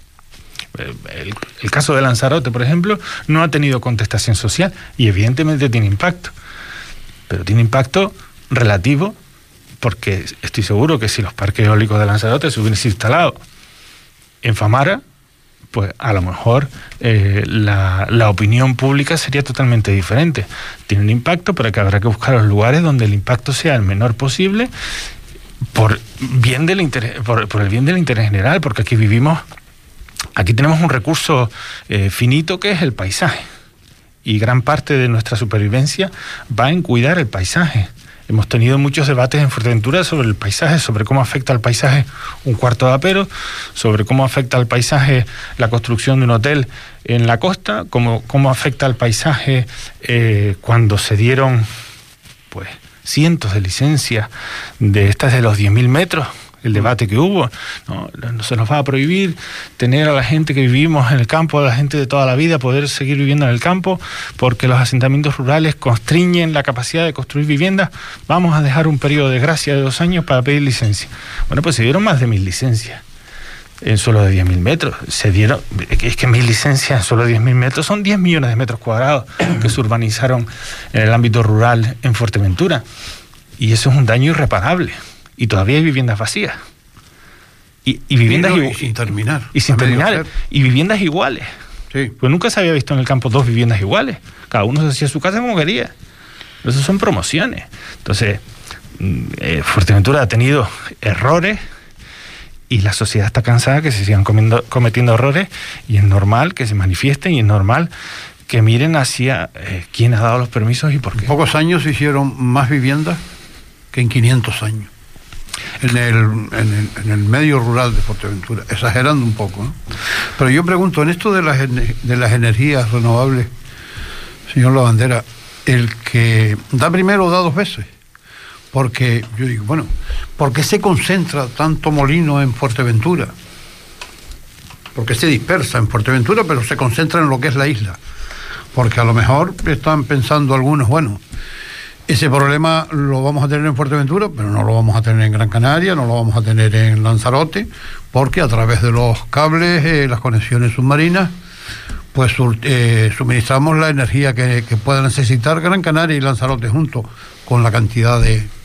El caso de Lanzarote, por ejemplo, no ha tenido contestación social y evidentemente tiene impacto, pero tiene impacto relativo, porque estoy seguro que si los parques eólicos de Lanzarote se hubiesen instalado en Famara, pues a lo mejor la opinión pública sería totalmente diferente. Tienen impacto, pero que habrá que buscar los lugares donde el impacto sea el menor posible por el bien del interés general, porque aquí tenemos un recurso finito que es el paisaje, y gran parte de nuestra supervivencia va en cuidar el paisaje. Hemos tenido muchos debates en Fuerteventura sobre el paisaje, sobre cómo afecta al paisaje un cuarto de apero, sobre cómo afecta al paisaje la construcción de un hotel en la costa, cómo afecta al paisaje cuando se dieron pues cientos de licencias de estas de los 10.000 metros. El debate que hubo, no se nos va a prohibir tener a la gente que vivimos en el campo, a la gente de toda la vida, poder seguir viviendo en el campo, porque los asentamientos rurales constriñen la capacidad de construir viviendas. Vamos a dejar un periodo de gracia de 2 años para pedir licencia. Bueno, pues se dieron más de 1.000 licencias en suelo de 10.000 metros. Es que 1.000 licencias en suelo de 10.000 metros son 10 millones de metros cuadrados que se urbanizaron en el ámbito rural en Fuerteventura. Y eso es un daño irreparable. Y todavía hay viviendas vacías. Y viviendas sin terminar. Y sin terminar. Y viviendas iguales. Sí. Pues nunca se había visto en el campo 2 viviendas iguales. Cada uno se hacía su casa como quería. Esas son promociones. Entonces, Fuerteventura ha tenido errores y la sociedad está cansada que se sigan cometiendo errores, y es normal que se manifiesten y es normal que miren hacia quién ha dado los permisos y por qué. En pocos años se hicieron más viviendas que en 500 años. En el medio rural de Fuerteventura, exagerando un poco, ¿no? Pero yo pregunto, en esto de las energías renovables, señor Lavandera, el que da primero da 2 veces, porque yo digo, bueno, ¿por qué se concentra tanto molino en Fuerteventura? Porque se dispersa en Fuerteventura, pero se concentra en lo que es la isla, porque a lo mejor están pensando algunos, bueno, ese problema lo vamos a tener en Fuerteventura, pero no lo vamos a tener en Gran Canaria, no lo vamos a tener en Lanzarote, porque a través de los cables, las conexiones submarinas, pues suministramos la energía que pueda necesitar Gran Canaria y Lanzarote, junto con la cantidad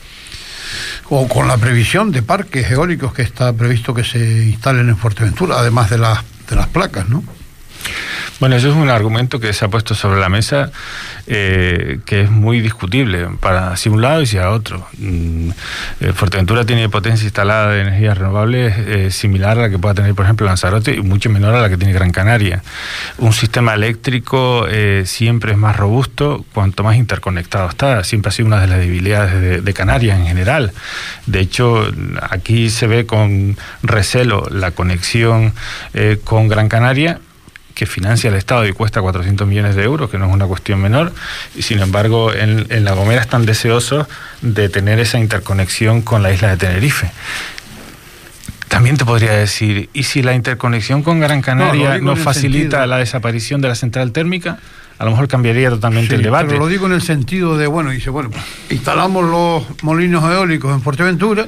o con la previsión de parques eólicos que está previsto que se instalen en Fuerteventura, además de las placas, ¿no? Bueno, eso es un argumento que se ha puesto sobre la mesa, que es muy discutible para hacia un lado y hacia otro. Fuerteventura tiene potencia instalada de energías renovables similar a la que pueda tener, por ejemplo, Lanzarote, y mucho menor a la que tiene Gran Canaria. Un sistema eléctrico siempre es más robusto cuanto más interconectado está. Siempre ha sido una de las debilidades de Canarias en general. De hecho, aquí se ve con recelo la conexión con Gran Canaria, que financia el Estado y cuesta 400 millones de euros, que no es una cuestión menor, y sin embargo en La Gomera están deseosos de tener esa interconexión con la isla de Tenerife. También te podría decir, ¿y si la interconexión con Gran Canaria no facilita la desaparición de la central térmica? A lo mejor cambiaría totalmente el debate. Pero lo digo en el sentido de, bueno, dice, bueno, instalamos los molinos eólicos en Fuerteventura,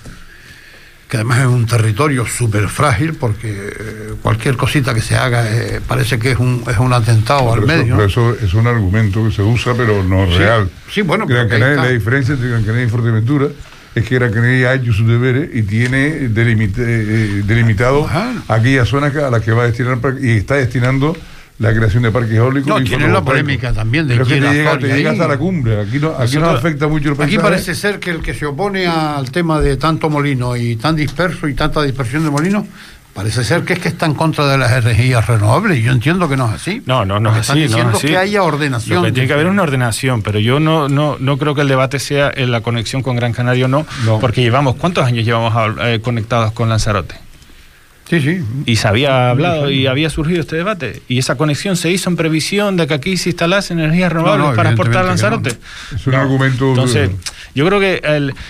que además es un territorio súper frágil, porque cualquier cosita que se haga parece que es un atentado al medio. Pero eso es un argumento que se usa, pero no es real. Sí, bueno, la diferencia entre Gran Canaria y Fuerteventura es que Gran Canaria ha hecho sus deberes y tiene delimitado aquellas zonas a las que va a destinar y está destinando la creación de parques eólicos. No, tiene la polémica también de quién te llega hasta la cumbre. Aquí no afecta mucho el paisaje. Aquí parece ser que el que se opone al tema de tanto molino y tan disperso y tanta dispersión de molinos Parece ser que está en contra de las energías renovables. Yo entiendo que no es así. No es Están así. diciendo No es así. que haya ordenación. Lo que tiene que haber una ordenación, pero yo no creo que el debate sea en la conexión con Gran Canaria o no, porque ¿cuántos años llevamos conectados con Lanzarote? Sí. Y se había hablado y había surgido este debate. Y esa conexión se hizo en previsión de que aquí se instalasen energías renovables para exportar a Lanzarote. Es un argumento. Entonces, yo creo que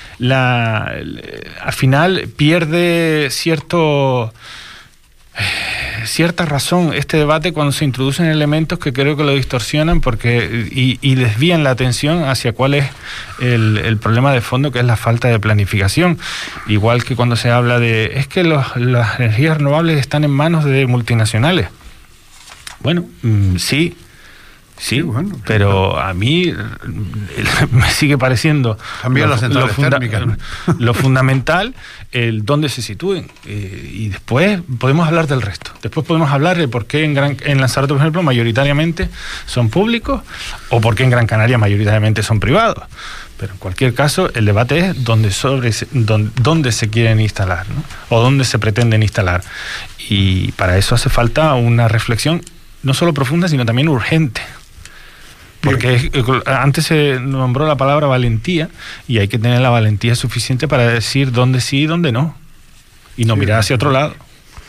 al final pierde cierta razón este debate cuando se introducen elementos que creo que lo distorsionan y desvían la atención hacia cuál es el problema de fondo, que es la falta de planificación. Igual que cuando se habla es que las energías renovables están en manos de multinacionales. Bueno, sí, bueno, pero a mí me sigue pareciendo también las centrales térmicas, ¿no? Lo fundamental, el dónde se sitúen, y después podemos hablar del resto. Después podemos hablar de por qué en Lanzarote, por ejemplo, mayoritariamente son públicos, o por qué en Gran Canaria mayoritariamente son privados. Pero en cualquier caso, el debate es dónde se quieren instalar, ¿no? O dónde se pretenden instalar. Y para eso hace falta una reflexión no solo profunda, sino también urgente. Porque antes se nombró la palabra valentía, y hay que tener la valentía suficiente para decir dónde sí y dónde no, y no mirar hacia otro lado.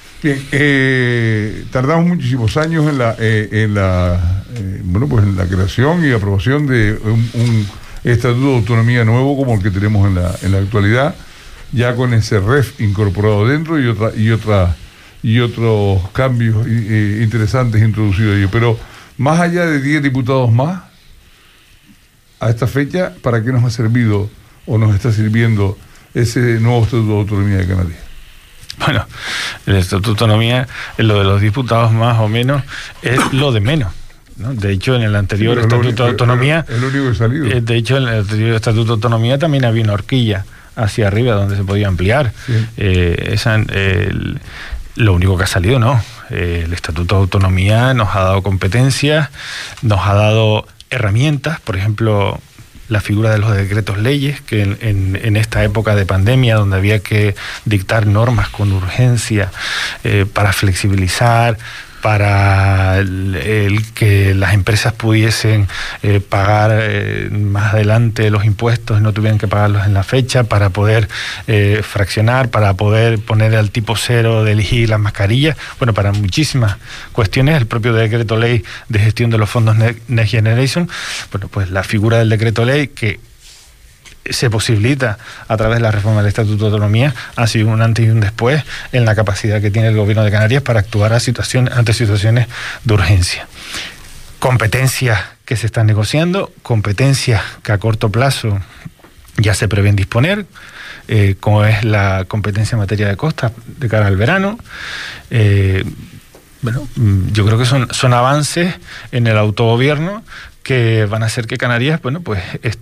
Bien, tardamos muchísimos años en la creación y aprobación de un estatuto de autonomía nuevo como el que tenemos en la actualidad, ya con ese REF incorporado dentro y otros cambios interesantes introducidos ahí. Pero más allá de 10 diputados más, a esta fecha, ¿para qué nos ha servido o nos está sirviendo ese nuevo Estatuto de Autonomía de Canarias? Bueno, el Estatuto de Autonomía, lo de los diputados más o menos, es lo de menos, ¿no? De hecho, en el anterior Estatuto de Autonomía... El único que ha salido. De hecho, en el anterior Estatuto de Autonomía también había una horquilla hacia arriba donde se podía ampliar. Sí. Lo único que ha salido, no. El Estatuto de Autonomía nos ha dado competencias, nos ha dado herramientas, por ejemplo, la figura de los decretos leyes, que en esta época de pandemia, donde había que dictar normas con urgencia para flexibilizar, para que las empresas pudiesen pagar más adelante los impuestos y no tuvieran que pagarlos en la fecha, para poder fraccionar, para poder poner al tipo cero de elegir las mascarillas. Bueno, para muchísimas cuestiones, el propio decreto ley de gestión de los fondos Next Generation, bueno, pues la figura del decreto ley que se posibilita a través de la reforma del Estatuto de Autonomía ha sido un antes y un después en la capacidad que tiene el Gobierno de Canarias para actuar ante situaciones de urgencia. Competencias que se están negociando, competencias que a corto plazo ya se prevén disponer, como es la competencia en materia de costas de cara al verano. Bueno, yo creo que son avances en el autogobierno que van a hacer que Canarias, bueno, pues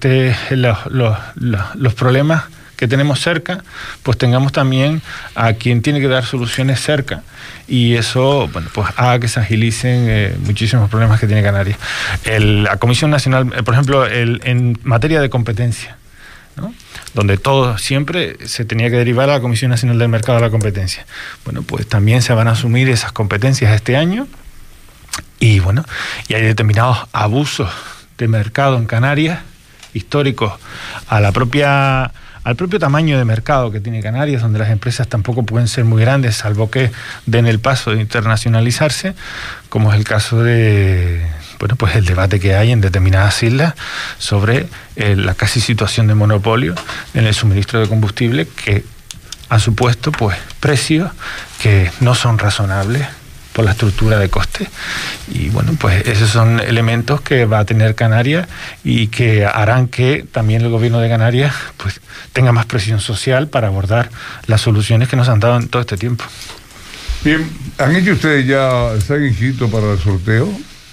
los problemas que tenemos cerca, pues tengamos también a quien tiene que dar soluciones cerca, y eso, bueno, pues haga que se agilicen muchísimos problemas que tiene Canarias. La Comisión Nacional, por ejemplo, en materia de competencia, ¿no?, donde todo siempre se tenía que derivar a la Comisión Nacional del Mercado de la Competencia. Bueno, pues también se van a asumir esas competencias este año. Y bueno, y hay determinados abusos de mercado en Canarias, históricos al propio tamaño de mercado que tiene Canarias, donde las empresas tampoco pueden ser muy grandes, salvo que den el paso de internacionalizarse, como es el caso de, bueno, pues el debate que hay en determinadas islas sobre la casi situación de monopolio en el suministro de combustible, que ha supuesto pues precios que no son razonables por la estructura de costes. Y bueno, pues esos son elementos que va a tener Canarias y que harán que también el Gobierno de Canarias pues tenga más presión social para abordar las soluciones que nos han dado en todo este tiempo. Bien, ¿han hecho ustedes ya, se han inscrito para el sorteo?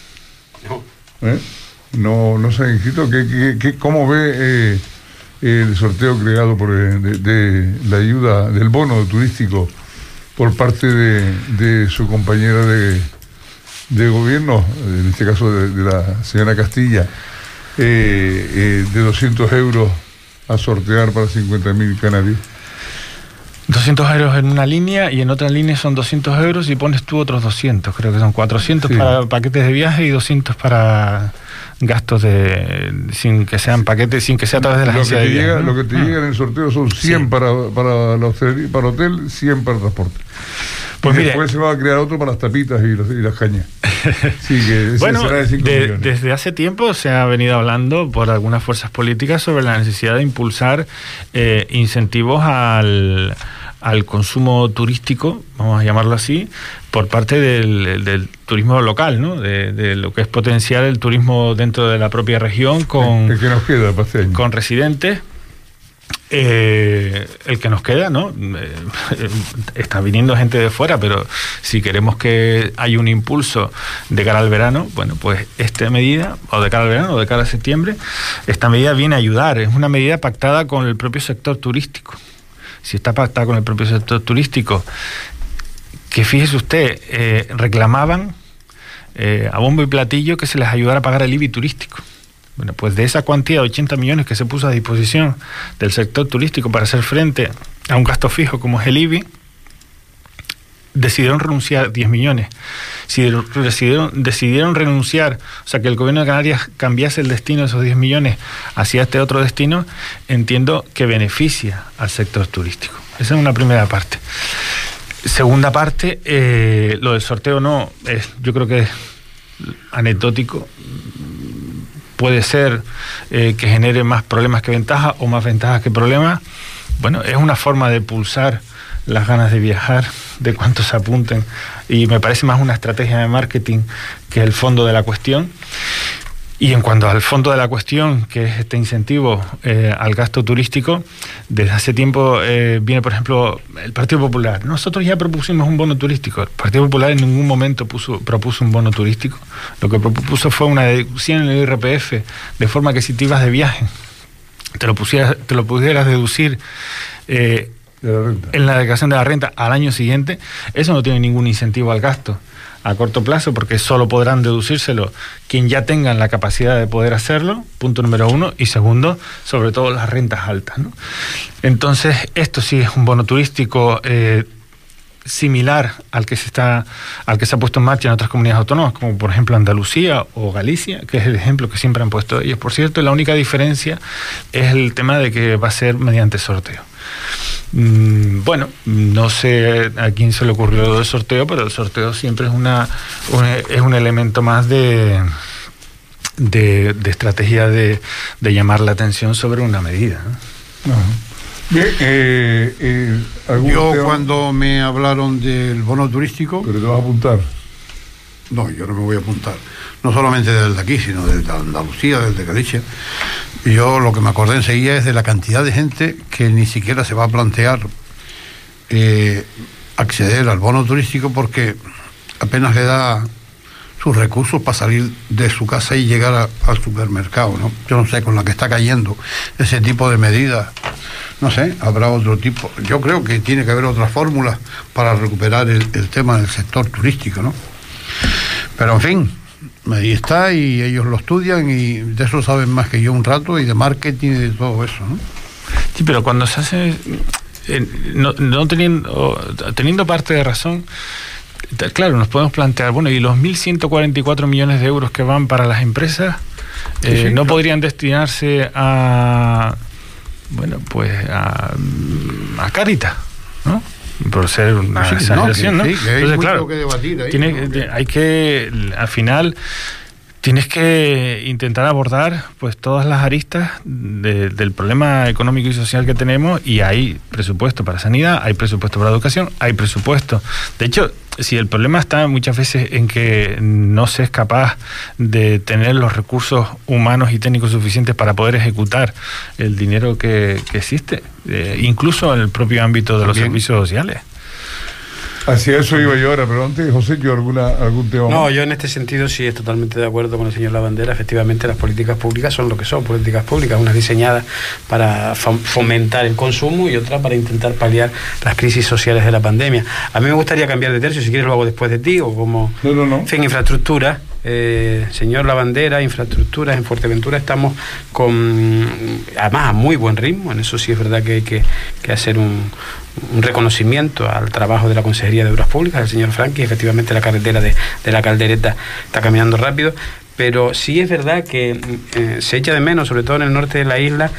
No. No se han inscrito. ¿Cómo ve el sorteo creado de la ayuda del bono turístico por parte de su compañera de gobierno, en este caso de la señora Castilla, de 200 euros a sortear para 50.000 canarios? 200 euros en una línea y en otra línea son 200 euros y pones tú otros 200, creo que son 400 para paquetes de viaje y 200 para gastos sin que sean paquetes, sin que sea a través de la agencia de viaje, ¿no? Lo que te llega en el sorteo son 100 para la hostelería, para hotel, 100 para el transporte. Pues y después se va a crear otro para las tapitas y las cañas. Sí, que bueno, será de 5 millones. Desde hace tiempo se ha venido hablando por algunas fuerzas políticas sobre la necesidad de impulsar incentivos al consumo turístico, vamos a llamarlo así, por parte del turismo local, ¿no? De lo que es potenciar el turismo dentro de la propia región con el que nos queda, paseño, con residentes. El que nos queda, ¿no? Está viniendo gente de fuera, pero si queremos que haya un impulso de cara al verano, bueno, pues esta medida, o de cara al verano, o de cara a septiembre, esta medida viene a ayudar. Es una medida pactada con el propio sector turístico. Si está pactada con el propio sector turístico, que fíjese usted, reclamaban a bombo y platillo que se les ayudara a pagar el IBI turístico. Bueno, pues de esa cuantía de 80 millones que se puso a disposición del sector turístico para hacer frente a un gasto fijo como es el IBI, decidieron renunciar 10 millones. Si decidieron renunciar, o sea, que el gobierno de Canarias cambiase el destino de esos 10 millones hacia este otro destino, entiendo que beneficia al sector turístico. Esa es una primera parte. Segunda parte, lo del sorteo yo creo que es anecdótico. Puede ser que genere más problemas que ventajas o más ventajas que problemas. Bueno, es una forma de pulsar las ganas de viajar, de cuántos se apunten, y me parece más una estrategia de marketing que el fondo de la cuestión. Y en cuanto al fondo de la cuestión, que es este incentivo al gasto turístico, desde hace tiempo viene, por ejemplo, el Partido Popular. Nosotros ya propusimos un bono turístico. El Partido Popular en ningún momento propuso un bono turístico. Lo que propuso fue una deducción en el IRPF, de forma que si te ibas de viaje, te lo pudieras deducir en la declaración de la renta al año siguiente. Eso no tiene ningún incentivo al gasto a corto plazo, porque solo podrán deducírselo quien ya tengan la capacidad de poder hacerlo, punto número uno, y segundo, sobre todo las rentas altas, ¿no? Entonces, esto sí es un bono turístico similar al que se ha puesto en marcha en otras comunidades autónomas, como por ejemplo Andalucía o Galicia, que es el ejemplo que siempre han puesto ellos. Por cierto, la única diferencia es el tema de que va a ser mediante sorteo. Bueno, no sé a quién se le ocurrió lo del sorteo, pero el sorteo siempre es un elemento más de estrategia de llamar la atención sobre una medida, ¿no? Bien, yo cuando me hablaron del bono turístico... ¿Pero te vas a apuntar? No, yo no me voy a apuntar. No solamente desde aquí, sino desde Andalucía, desde Galicia. Yo lo que me acordé enseguida es de la cantidad de gente que ni siquiera se va a plantear acceder al bono turístico porque apenas le da sus recursos para salir de su casa y llegar al supermercado, ¿no? Yo no sé, con la que está cayendo ese tipo de medidas, no sé, habrá otro tipo. Yo creo que tiene que haber otras fórmulas para recuperar el tema del sector turístico, ¿no? Pero en fin, ahí está, y ellos lo estudian y de eso saben más que yo un rato, y de marketing y de todo eso, ¿no? Sí, pero cuando se hace, teniendo parte de razón, claro, nos podemos plantear, bueno, y los 1.144 millones de euros que van para las empresas, sí, ¿no podrían destinarse a, bueno, pues a Cáritas, ¿no? Por ser una exageración, ¿no? Sí, que hay mucho que debatir ahí. Hay que, al final, tienes que intentar abordar pues todas las aristas del problema económico y social que tenemos, y hay presupuesto para sanidad, hay presupuesto para educación, hay presupuesto. De hecho, si el problema está muchas veces en que no se es capaz de tener los recursos humanos y técnicos suficientes para poder ejecutar el dinero que existe, incluso en el propio ámbito de los servicios sociales. Hacia eso iba yo ahora, pero antes, José, ¿yo algún tema? No, yo en este sentido sí es totalmente de acuerdo con el señor Lavandera. Efectivamente, las políticas públicas son lo que son, políticas públicas, unas diseñadas para fomentar el consumo y otras para intentar paliar las crisis sociales de la pandemia. A mí me gustaría cambiar de tercio, si quieres lo hago después de ti, o como... No. En fin, infraestructura. Señor Lavandera, infraestructuras en Fuerteventura estamos con, además, a muy buen ritmo. En eso sí es verdad que hay que hacer un reconocimiento al trabajo de la Consejería de Obras Públicas, del señor Franqui. Efectivamente la carretera de la Caldereta está caminando rápido, pero sí es verdad que se echa de menos, sobre todo en el norte de la isla,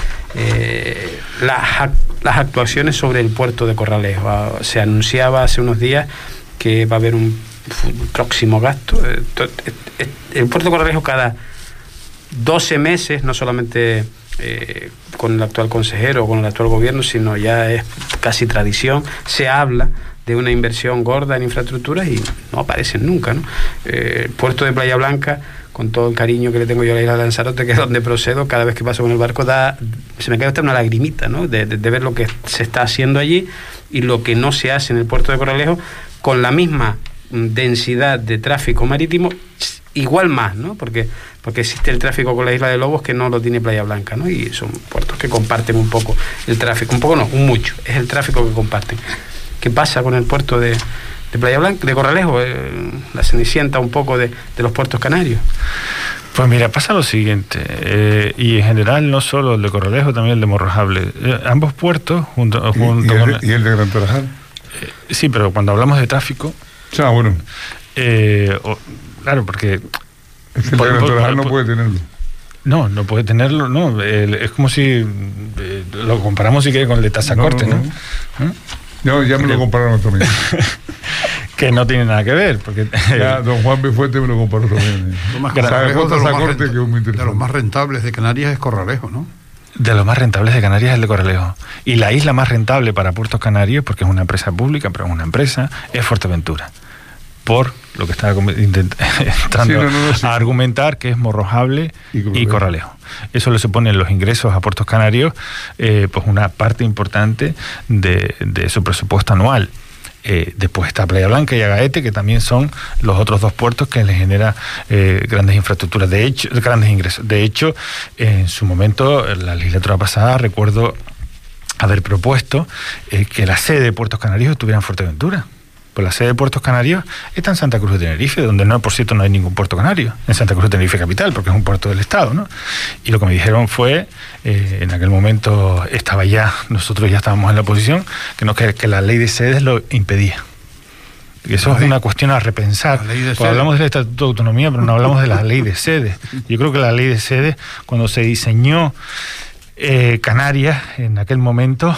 las actuaciones sobre el puerto de Corralejo. Se anunciaba hace unos días que va a haber un próximo gasto. El puerto de Corralejo cada 12 meses, no solamente con el actual consejero o con el actual gobierno, sino ya es casi tradición, se habla de una inversión gorda en infraestructuras y no aparecen nunca, ¿no? El puerto de Playa Blanca, con todo el cariño que le tengo yo a la isla de Lanzarote, que es donde procedo, cada vez que paso con el barco se me cae hasta una lagrimita, ¿no? De ver lo que se está haciendo allí y lo que no se hace en el puerto de Corralejo, con la misma densidad de tráfico marítimo, igual más, ¿no? Porque existe el tráfico con la isla de Lobos que no lo tiene Playa Blanca, ¿no? Y son puertos que comparten un poco el tráfico, un poco no, un mucho, es el tráfico que comparten. ¿Qué pasa con el puerto de Playa Blanca, de Corralejo, la cenicienta un poco de los puertos canarios? Pues mira, pasa lo siguiente, y en general no solo el de Corralejo, también el de Morrojable. Ambos puertos, junto ¿Y el de Gran Tarajal? Sí, pero cuando hablamos de tráfico... bueno. Claro, porque... Es que el de Gran Tarajal no puede tenerlo. No puede tenerlo, no. Es como si lo comparamos si quiere con el de Tazacorte, ¿no? No, ya me lo compararon también. Que no tiene nada que ver, porque... Ya, don Juan B. Fuente me lo comparó también. De los más rentables de Canarias es Corralejo, ¿no? De los más rentables de Canarias es el de Corralejo. Y la isla más rentable para Puertos Canarios, porque es una empresa pública, pero es una empresa, es Fuerteventura. Por lo que estaba entrando a argumentar, que es Morrojable y Corralejo. Eso le supone en los ingresos a Puertos Canarios pues una parte importante de su presupuesto anual. Después está Playa Blanca y Agaete, que también son los otros dos puertos que les genera grandes infraestructuras, grandes ingresos. De hecho, en su momento, en la legislatura pasada, recuerdo haber propuesto que la sede de Puertos Canarios estuviera en Fuerteventura. Pues la sede de Puertos Canarios está en Santa Cruz de Tenerife, donde por cierto no hay ningún puerto canario, en Santa Cruz de Tenerife capital, porque es un puerto del Estado, ¿no? Y lo que me dijeron fue, en aquel momento nosotros ya estábamos en la oposición, que la ley de sedes lo impedía. Y eso es una cuestión a repensar. Hablamos del Estatuto de Autonomía, pero no hablamos de la ley de sedes. Yo creo que la ley de sedes, cuando se diseñó Canarias, en aquel momento...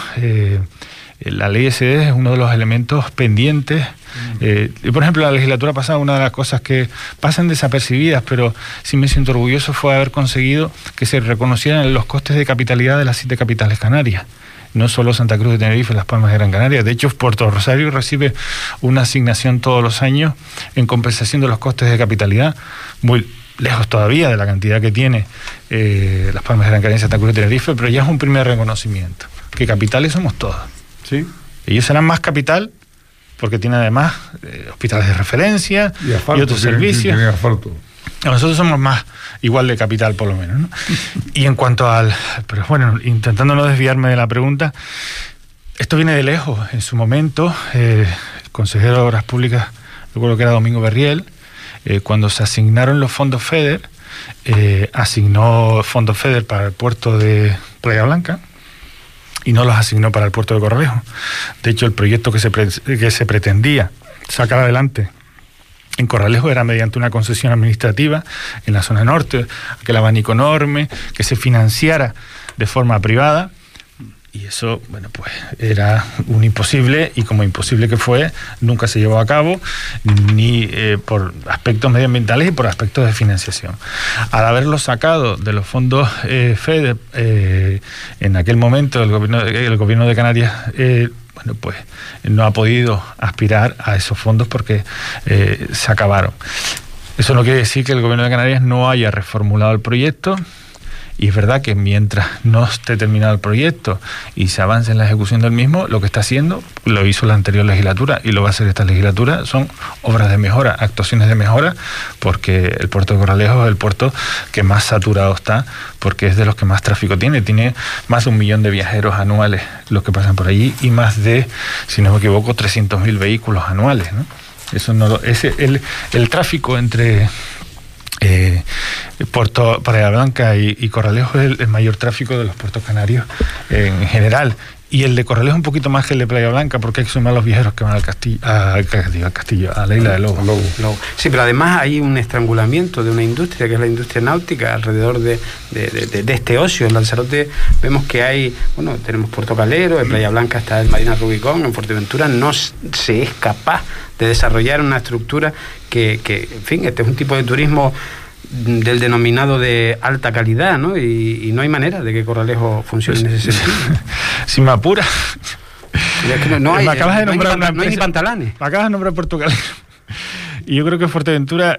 la ley de sedes es uno de los elementos pendientes. Y por ejemplo, la legislatura pasada, una de las cosas que pasan desapercibidas, pero sí me siento orgulloso, fue haber conseguido que se reconocieran los costes de capitalidad de las 7 capitales canarias. No solo Santa Cruz de Tenerife y Las Palmas de Gran Canaria. De hecho, Puerto Rosario recibe una asignación todos los años en compensación de los costes de capitalidad, muy lejos todavía de la cantidad que tiene Las Palmas de Gran Canaria y Santa Cruz de Tenerife, pero ya es un primer reconocimiento, que capitales somos todos. ¿Sí? Ellos serán más capital porque tienen además hospitales de referencia y otros servicios. Nosotros somos más igual de capital, por lo menos, ¿no? Y en cuanto pero bueno, intentando no desviarme de la pregunta, esto viene de lejos. En su momento, el consejero de Obras Públicas, recuerdo que era Domingo Berriel, cuando se asignaron los fondos FEDER, asignó fondos FEDER para el puerto de Playa Blanca, y no los asignó para el puerto de Corralejo. De hecho, el proyecto que se pretendía sacar adelante en Corralejo era mediante una concesión administrativa en la zona norte, aquel abanico enorme, que se financiara de forma privada, y eso, bueno, pues era un imposible, y como imposible que fue, nunca se llevó a cabo, ni por aspectos medioambientales y por aspectos de financiación. Al haberlo sacado de los fondos FEDER, en aquel momento el gobierno de Canarias, bueno, pues no ha podido aspirar a esos fondos porque se acabaron. Eso no quiere decir que el gobierno de Canarias no haya reformulado el proyecto. Y es verdad que mientras no esté terminado el proyecto y se avance en la ejecución del mismo, lo que está haciendo, lo hizo la anterior legislatura y lo va a hacer esta legislatura, son obras de mejora, actuaciones de mejora, porque el puerto de Corralejo es el puerto que más saturado está, porque es de los que más tráfico tiene más de 1 millón de viajeros anuales los que pasan por allí y más de, si no me equivoco, 300.000 vehículos anuales, ¿no? Eso no el tráfico entre Puerto Playa Blanca y Corralejo es el mayor tráfico de los puertos canarios en general, Y el de Corralejo un poquito más que el de Playa Blanca, porque hay que sumar los viajeros que van al castillo, a la isla de Lobo. Sí, pero además hay un estrangulamiento de una industria, que es la industria náutica, alrededor de este ocio. En Lanzarote vemos que hay, bueno, tenemos Puerto Calero, en Playa Blanca está el Marina Rubicón, en Fuerteventura no se es capaz de desarrollar una estructura que, en fin, este es un tipo de turismo del denominado de alta calidad, ¿no? Y no hay manera de que Corralejo funcione en ese sentido. Si me apura. No hay, me acabas de nombrar no hay ni pantalanes. Me acabas de nombrar Puerto Calero. Y yo creo que Fuerteventura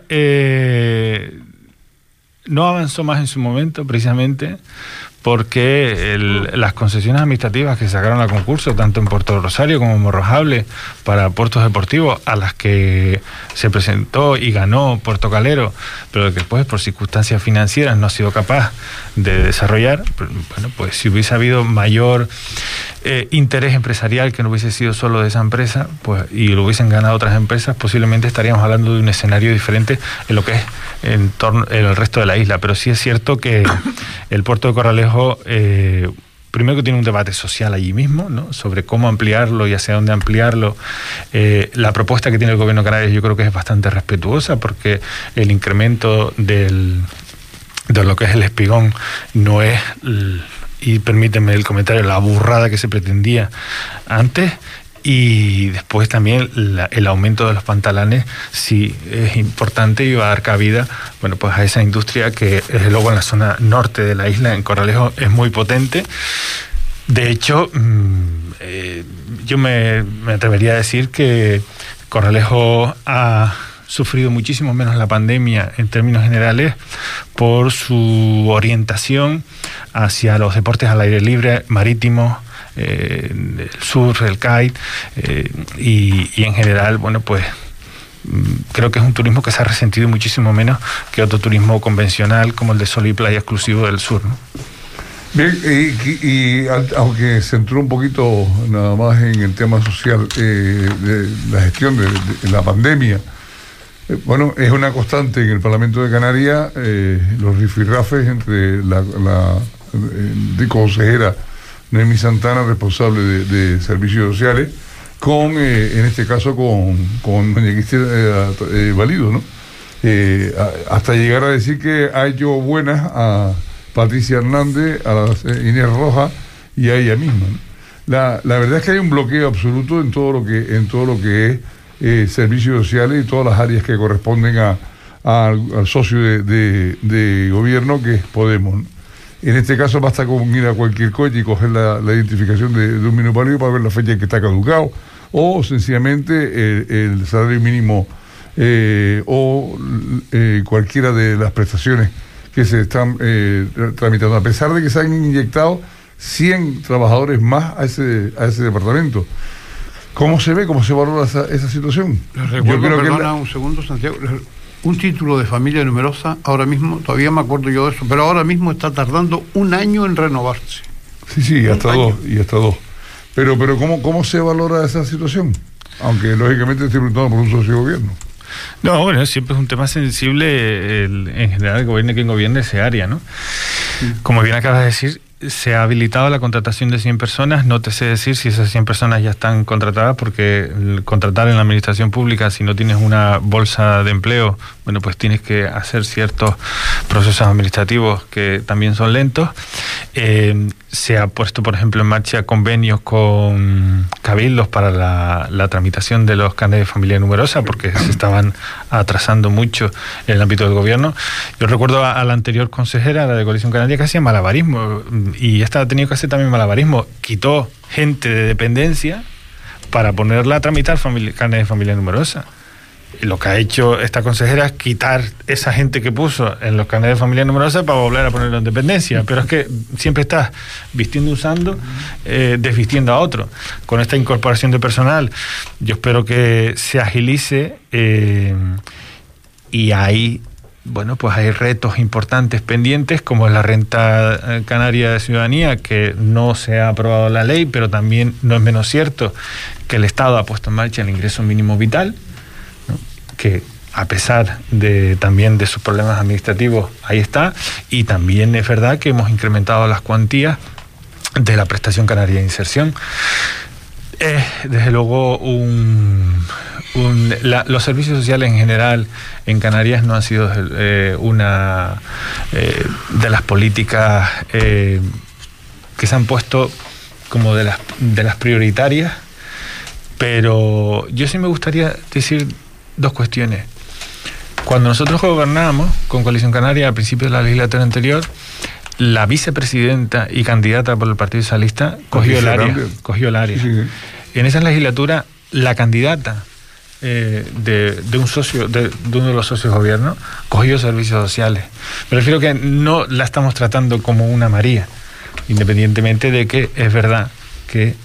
no avanzó más en su momento, precisamente porque las concesiones administrativas que sacaron a concurso, tanto en Puerto Rosario como en Morrojable, para puertos deportivos, a las que se presentó y ganó Puerto Calero, pero que después, por circunstancias financieras, no ha sido capaz de desarrollar, bueno, pues si hubiese habido mayor interés empresarial, que no hubiese sido solo de esa empresa, pues, y lo hubiesen ganado otras empresas, posiblemente estaríamos hablando de un escenario diferente en lo que es en el resto de la isla. Pero sí es cierto que el puerto de Corralejo, primero que tiene un debate social allí mismo, ¿no?, sobre cómo ampliarlo y hacia dónde ampliarlo. La propuesta que tiene el gobierno de Canarias yo creo que es bastante respetuosa, porque el incremento de lo que es el espigón no es, y permíteme el comentario, la burrada que se pretendía antes. Y después también el aumento de los pantalanes sí es importante y va a dar cabida, bueno, pues a esa industria que desde luego en la zona norte de la isla, en Corralejo, es muy potente. De hecho, yo me atrevería a decir que Corralejo ha sufrido muchísimo menos la pandemia en términos generales por su orientación hacia los deportes al aire libre, marítimos, el surf, el kite, y en general, bueno, pues creo que es un turismo que se ha resentido muchísimo menos que otro turismo convencional como el de sol y playa exclusivo del sur, ¿no? Bien, y aunque se entró un poquito nada más en el tema social, de la gestión de la pandemia, bueno, es una constante en el Parlamento de Canarias, los rifirrafes entre la consejera Noemí Santana, responsable de servicios sociales, con, en este caso, con doña Cristina Valido, ¿no? Hasta llegar a decir que ha hecho buenas a Patricia Hernández, a Inés Roja y a ella misma, ¿no? La verdad es que hay un bloqueo absoluto en todo lo que es servicios sociales y todas las áreas que corresponden al socio de gobierno, que es Podemos, ¿no? En este caso basta con ir a cualquier coche y coger la identificación de un minusválido para ver la fecha en que está caducado, o sencillamente el salario mínimo, o cualquiera de las prestaciones que se están tramitando, a pesar de que se han inyectado 100 trabajadores más a ese departamento. ¿Cómo se ve, cómo se valora esa situación? Les recuerdo, perdona un segundo, Santiago, un título de familia numerosa, ahora mismo, todavía me acuerdo yo de eso, pero ahora mismo está tardando 1 año en renovarse. Sí, hasta 2. Pero ¿cómo se valora esa situación? Aunque lógicamente estoy preguntando por un socio de gobierno. No, bueno, siempre es un tema sensible, en general, el gobierne quien gobierne ese área, ¿no? Como bien acabas de decir, se ha habilitado la contratación de 100 personas, no te sé decir si esas 100 personas ya están contratadas, porque contratar en la administración pública, si no tienes una bolsa de empleo, bueno, pues tienes que hacer ciertos procesos administrativos que también son lentos. Se ha puesto, por ejemplo, en marcha convenios con cabildos para la tramitación de los carnets de familia numerosa, porque se estaban atrasando mucho en el ámbito del gobierno. Yo recuerdo a la anterior consejera, la de Coalición Canaria, que hacía malabarismo, y esta ha tenido que hacer también malabarismo. Quitó gente de dependencia para ponerla a tramitar carnet de familia numerosa. Y lo que ha hecho esta consejera es quitar esa gente que puso en los carnets de familia numerosa para volver a ponerlo en dependencia. Pero es que siempre estás vistiendo usando, desvistiendo a otro. Con esta incorporación de personal, yo espero que se agilice, y ahí, bueno, pues hay retos importantes pendientes, como es la renta canaria de ciudadanía, que no se ha aprobado la ley, pero también no es menos cierto que el Estado ha puesto en marcha el ingreso mínimo vital, ¿no?, que a pesar también de sus problemas administrativos, ahí está. Y también es verdad que hemos incrementado las cuantías de la prestación canaria de inserción. Desde luego los servicios sociales en general en Canarias no han sido una de las políticas que se han puesto como de las prioritarias, pero yo sí me gustaría decir dos cuestiones. Cuando nosotros gobernábamos con Coalición Canaria al principio de la legislatura anterior, la vicepresidenta y candidata por el Partido Socialista cogió el área. Sí. En esa legislatura, la candidata de uno de los socios de gobierno cogió servicios sociales. Me refiero que no la estamos tratando como una María, independientemente de que es verdad que,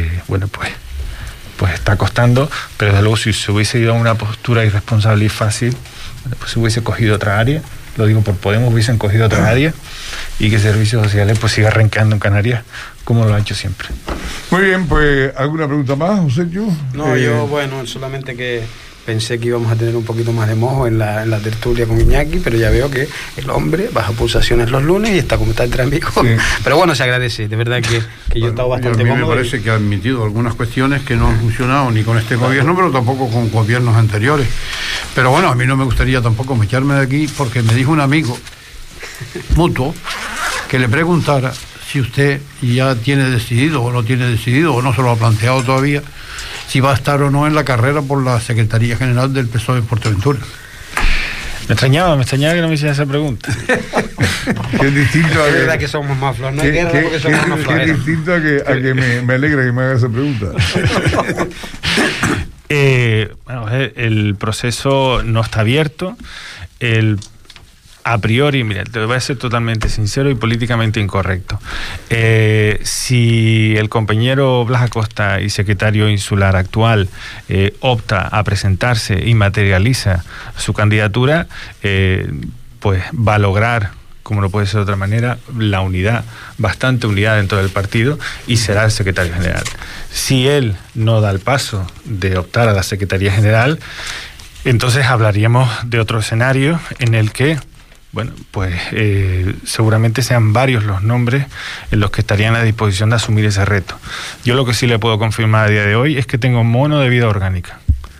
pues está costando, pero desde luego si se hubiese ido a una postura irresponsable y fácil, pues se hubiese cogido otra área. Lo digo por Podemos, hubiesen cogido otra área y que Servicios Sociales pues siga arrancando en Canarias como lo ha hecho siempre. Muy bien, pues ¿alguna pregunta más, José? No, yo solamente que pensé que íbamos a tener un poquito más de mojo en la tertulia con Iñaki, pero ya veo que el hombre baja pulsaciones los lunes y está como está entre amigos. Sí. Pero bueno, se agradece, de verdad que yo he estado bastante cómodo. A mí me parece que ha admitido algunas cuestiones que no han funcionado ni con este gobierno, pero tampoco con gobiernos anteriores. Pero bueno, a mí no me gustaría tampoco echarme de aquí, porque me dijo un amigo mutuo que le preguntara si usted ya tiene decidido o no tiene decidido o no se lo ha planteado todavía, si va a estar o no en la carrera por la Secretaría General del PSOE en Fuerteventura. Me extrañaba que no me hiciera esa pregunta. Qué distinto a es verdad que somos más flojos, no hay guerra porque somos más flojos. Qué distinto a que me alegra que me haga esa pregunta. El proceso no está abierto. A priori, mira, te voy a ser totalmente sincero y políticamente incorrecto. Si el compañero Blas Acosta y secretario insular actual opta a presentarse y materializa su candidatura, pues va a lograr, como no puede ser de otra manera, la unidad, bastante unidad dentro del partido, y será el secretario general. Si él no da el paso de optar a la Secretaría General, entonces hablaríamos de otro escenario en el que seguramente sean varios los nombres en los que estarían a disposición de asumir ese reto. Yo lo que sí le puedo confirmar a día de hoy es que tengo mono de vida orgánica.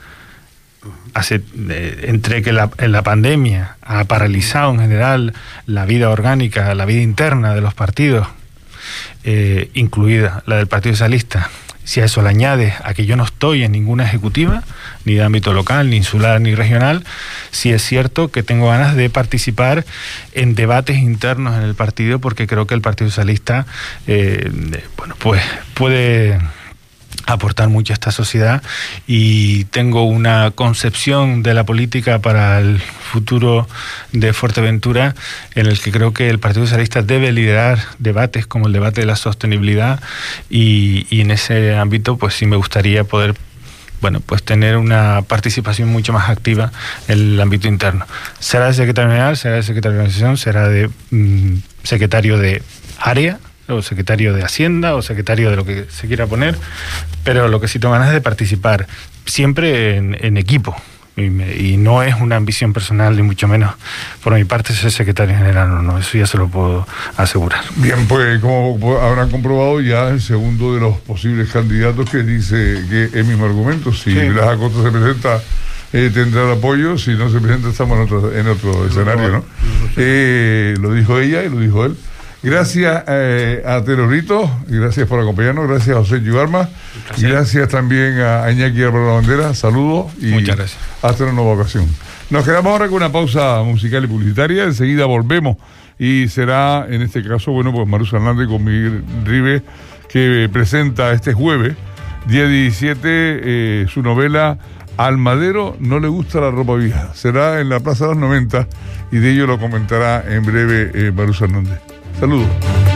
Entre que la pandemia ha paralizado en general la vida orgánica, la vida interna de los partidos, incluida la del Partido Socialista, si a eso le añades a que yo no estoy en ninguna ejecutiva, ni de ámbito local, ni insular, ni regional, sí es cierto que tengo ganas de participar en debates internos en el partido, porque creo que el Partido Socialista pues puede aportar mucho a esta sociedad, y tengo una concepción de la política para el futuro de Fuerteventura en el que creo que el Partido Socialista debe liderar debates como el debate de la sostenibilidad, y en ese ámbito pues sí me gustaría poder pues tener una participación mucho más activa en el ámbito interno. Será de secretario general, será de secretario de organización, será de secretario de área, o secretario de Hacienda, o secretario de lo que se quiera poner, pero lo que sí tengo ganas es de participar siempre en equipo, y no es una ambición personal, ni mucho menos por mi parte ser secretario general, no, eso ya se lo puedo asegurar. Bien, pues como habrán comprobado, ya el segundo de los posibles candidatos que dice que el mismo argumento: si Blas Acosta se presenta, tendrá el apoyo; si no se presenta, estamos en otro escenario, ¿no? Lo dijo ella y lo dijo él. Gracias a Terorito, gracias por acompañarnos, gracias a José Yugarma, gracias también a Iñaki Álvaro Bandera, saludos y muchas gracias. Hasta una nueva ocasión. Nos quedamos ahora con una pausa musical y publicitaria, enseguida volvemos, y será en este caso, pues Marusa Hernández con Miguel Ribe, que presenta este jueves, día 17, su novela Al Madero no le gusta la ropa vieja. Será en la Plaza de los 90, y de ello lo comentará en breve Marusa Hernández. Saludos.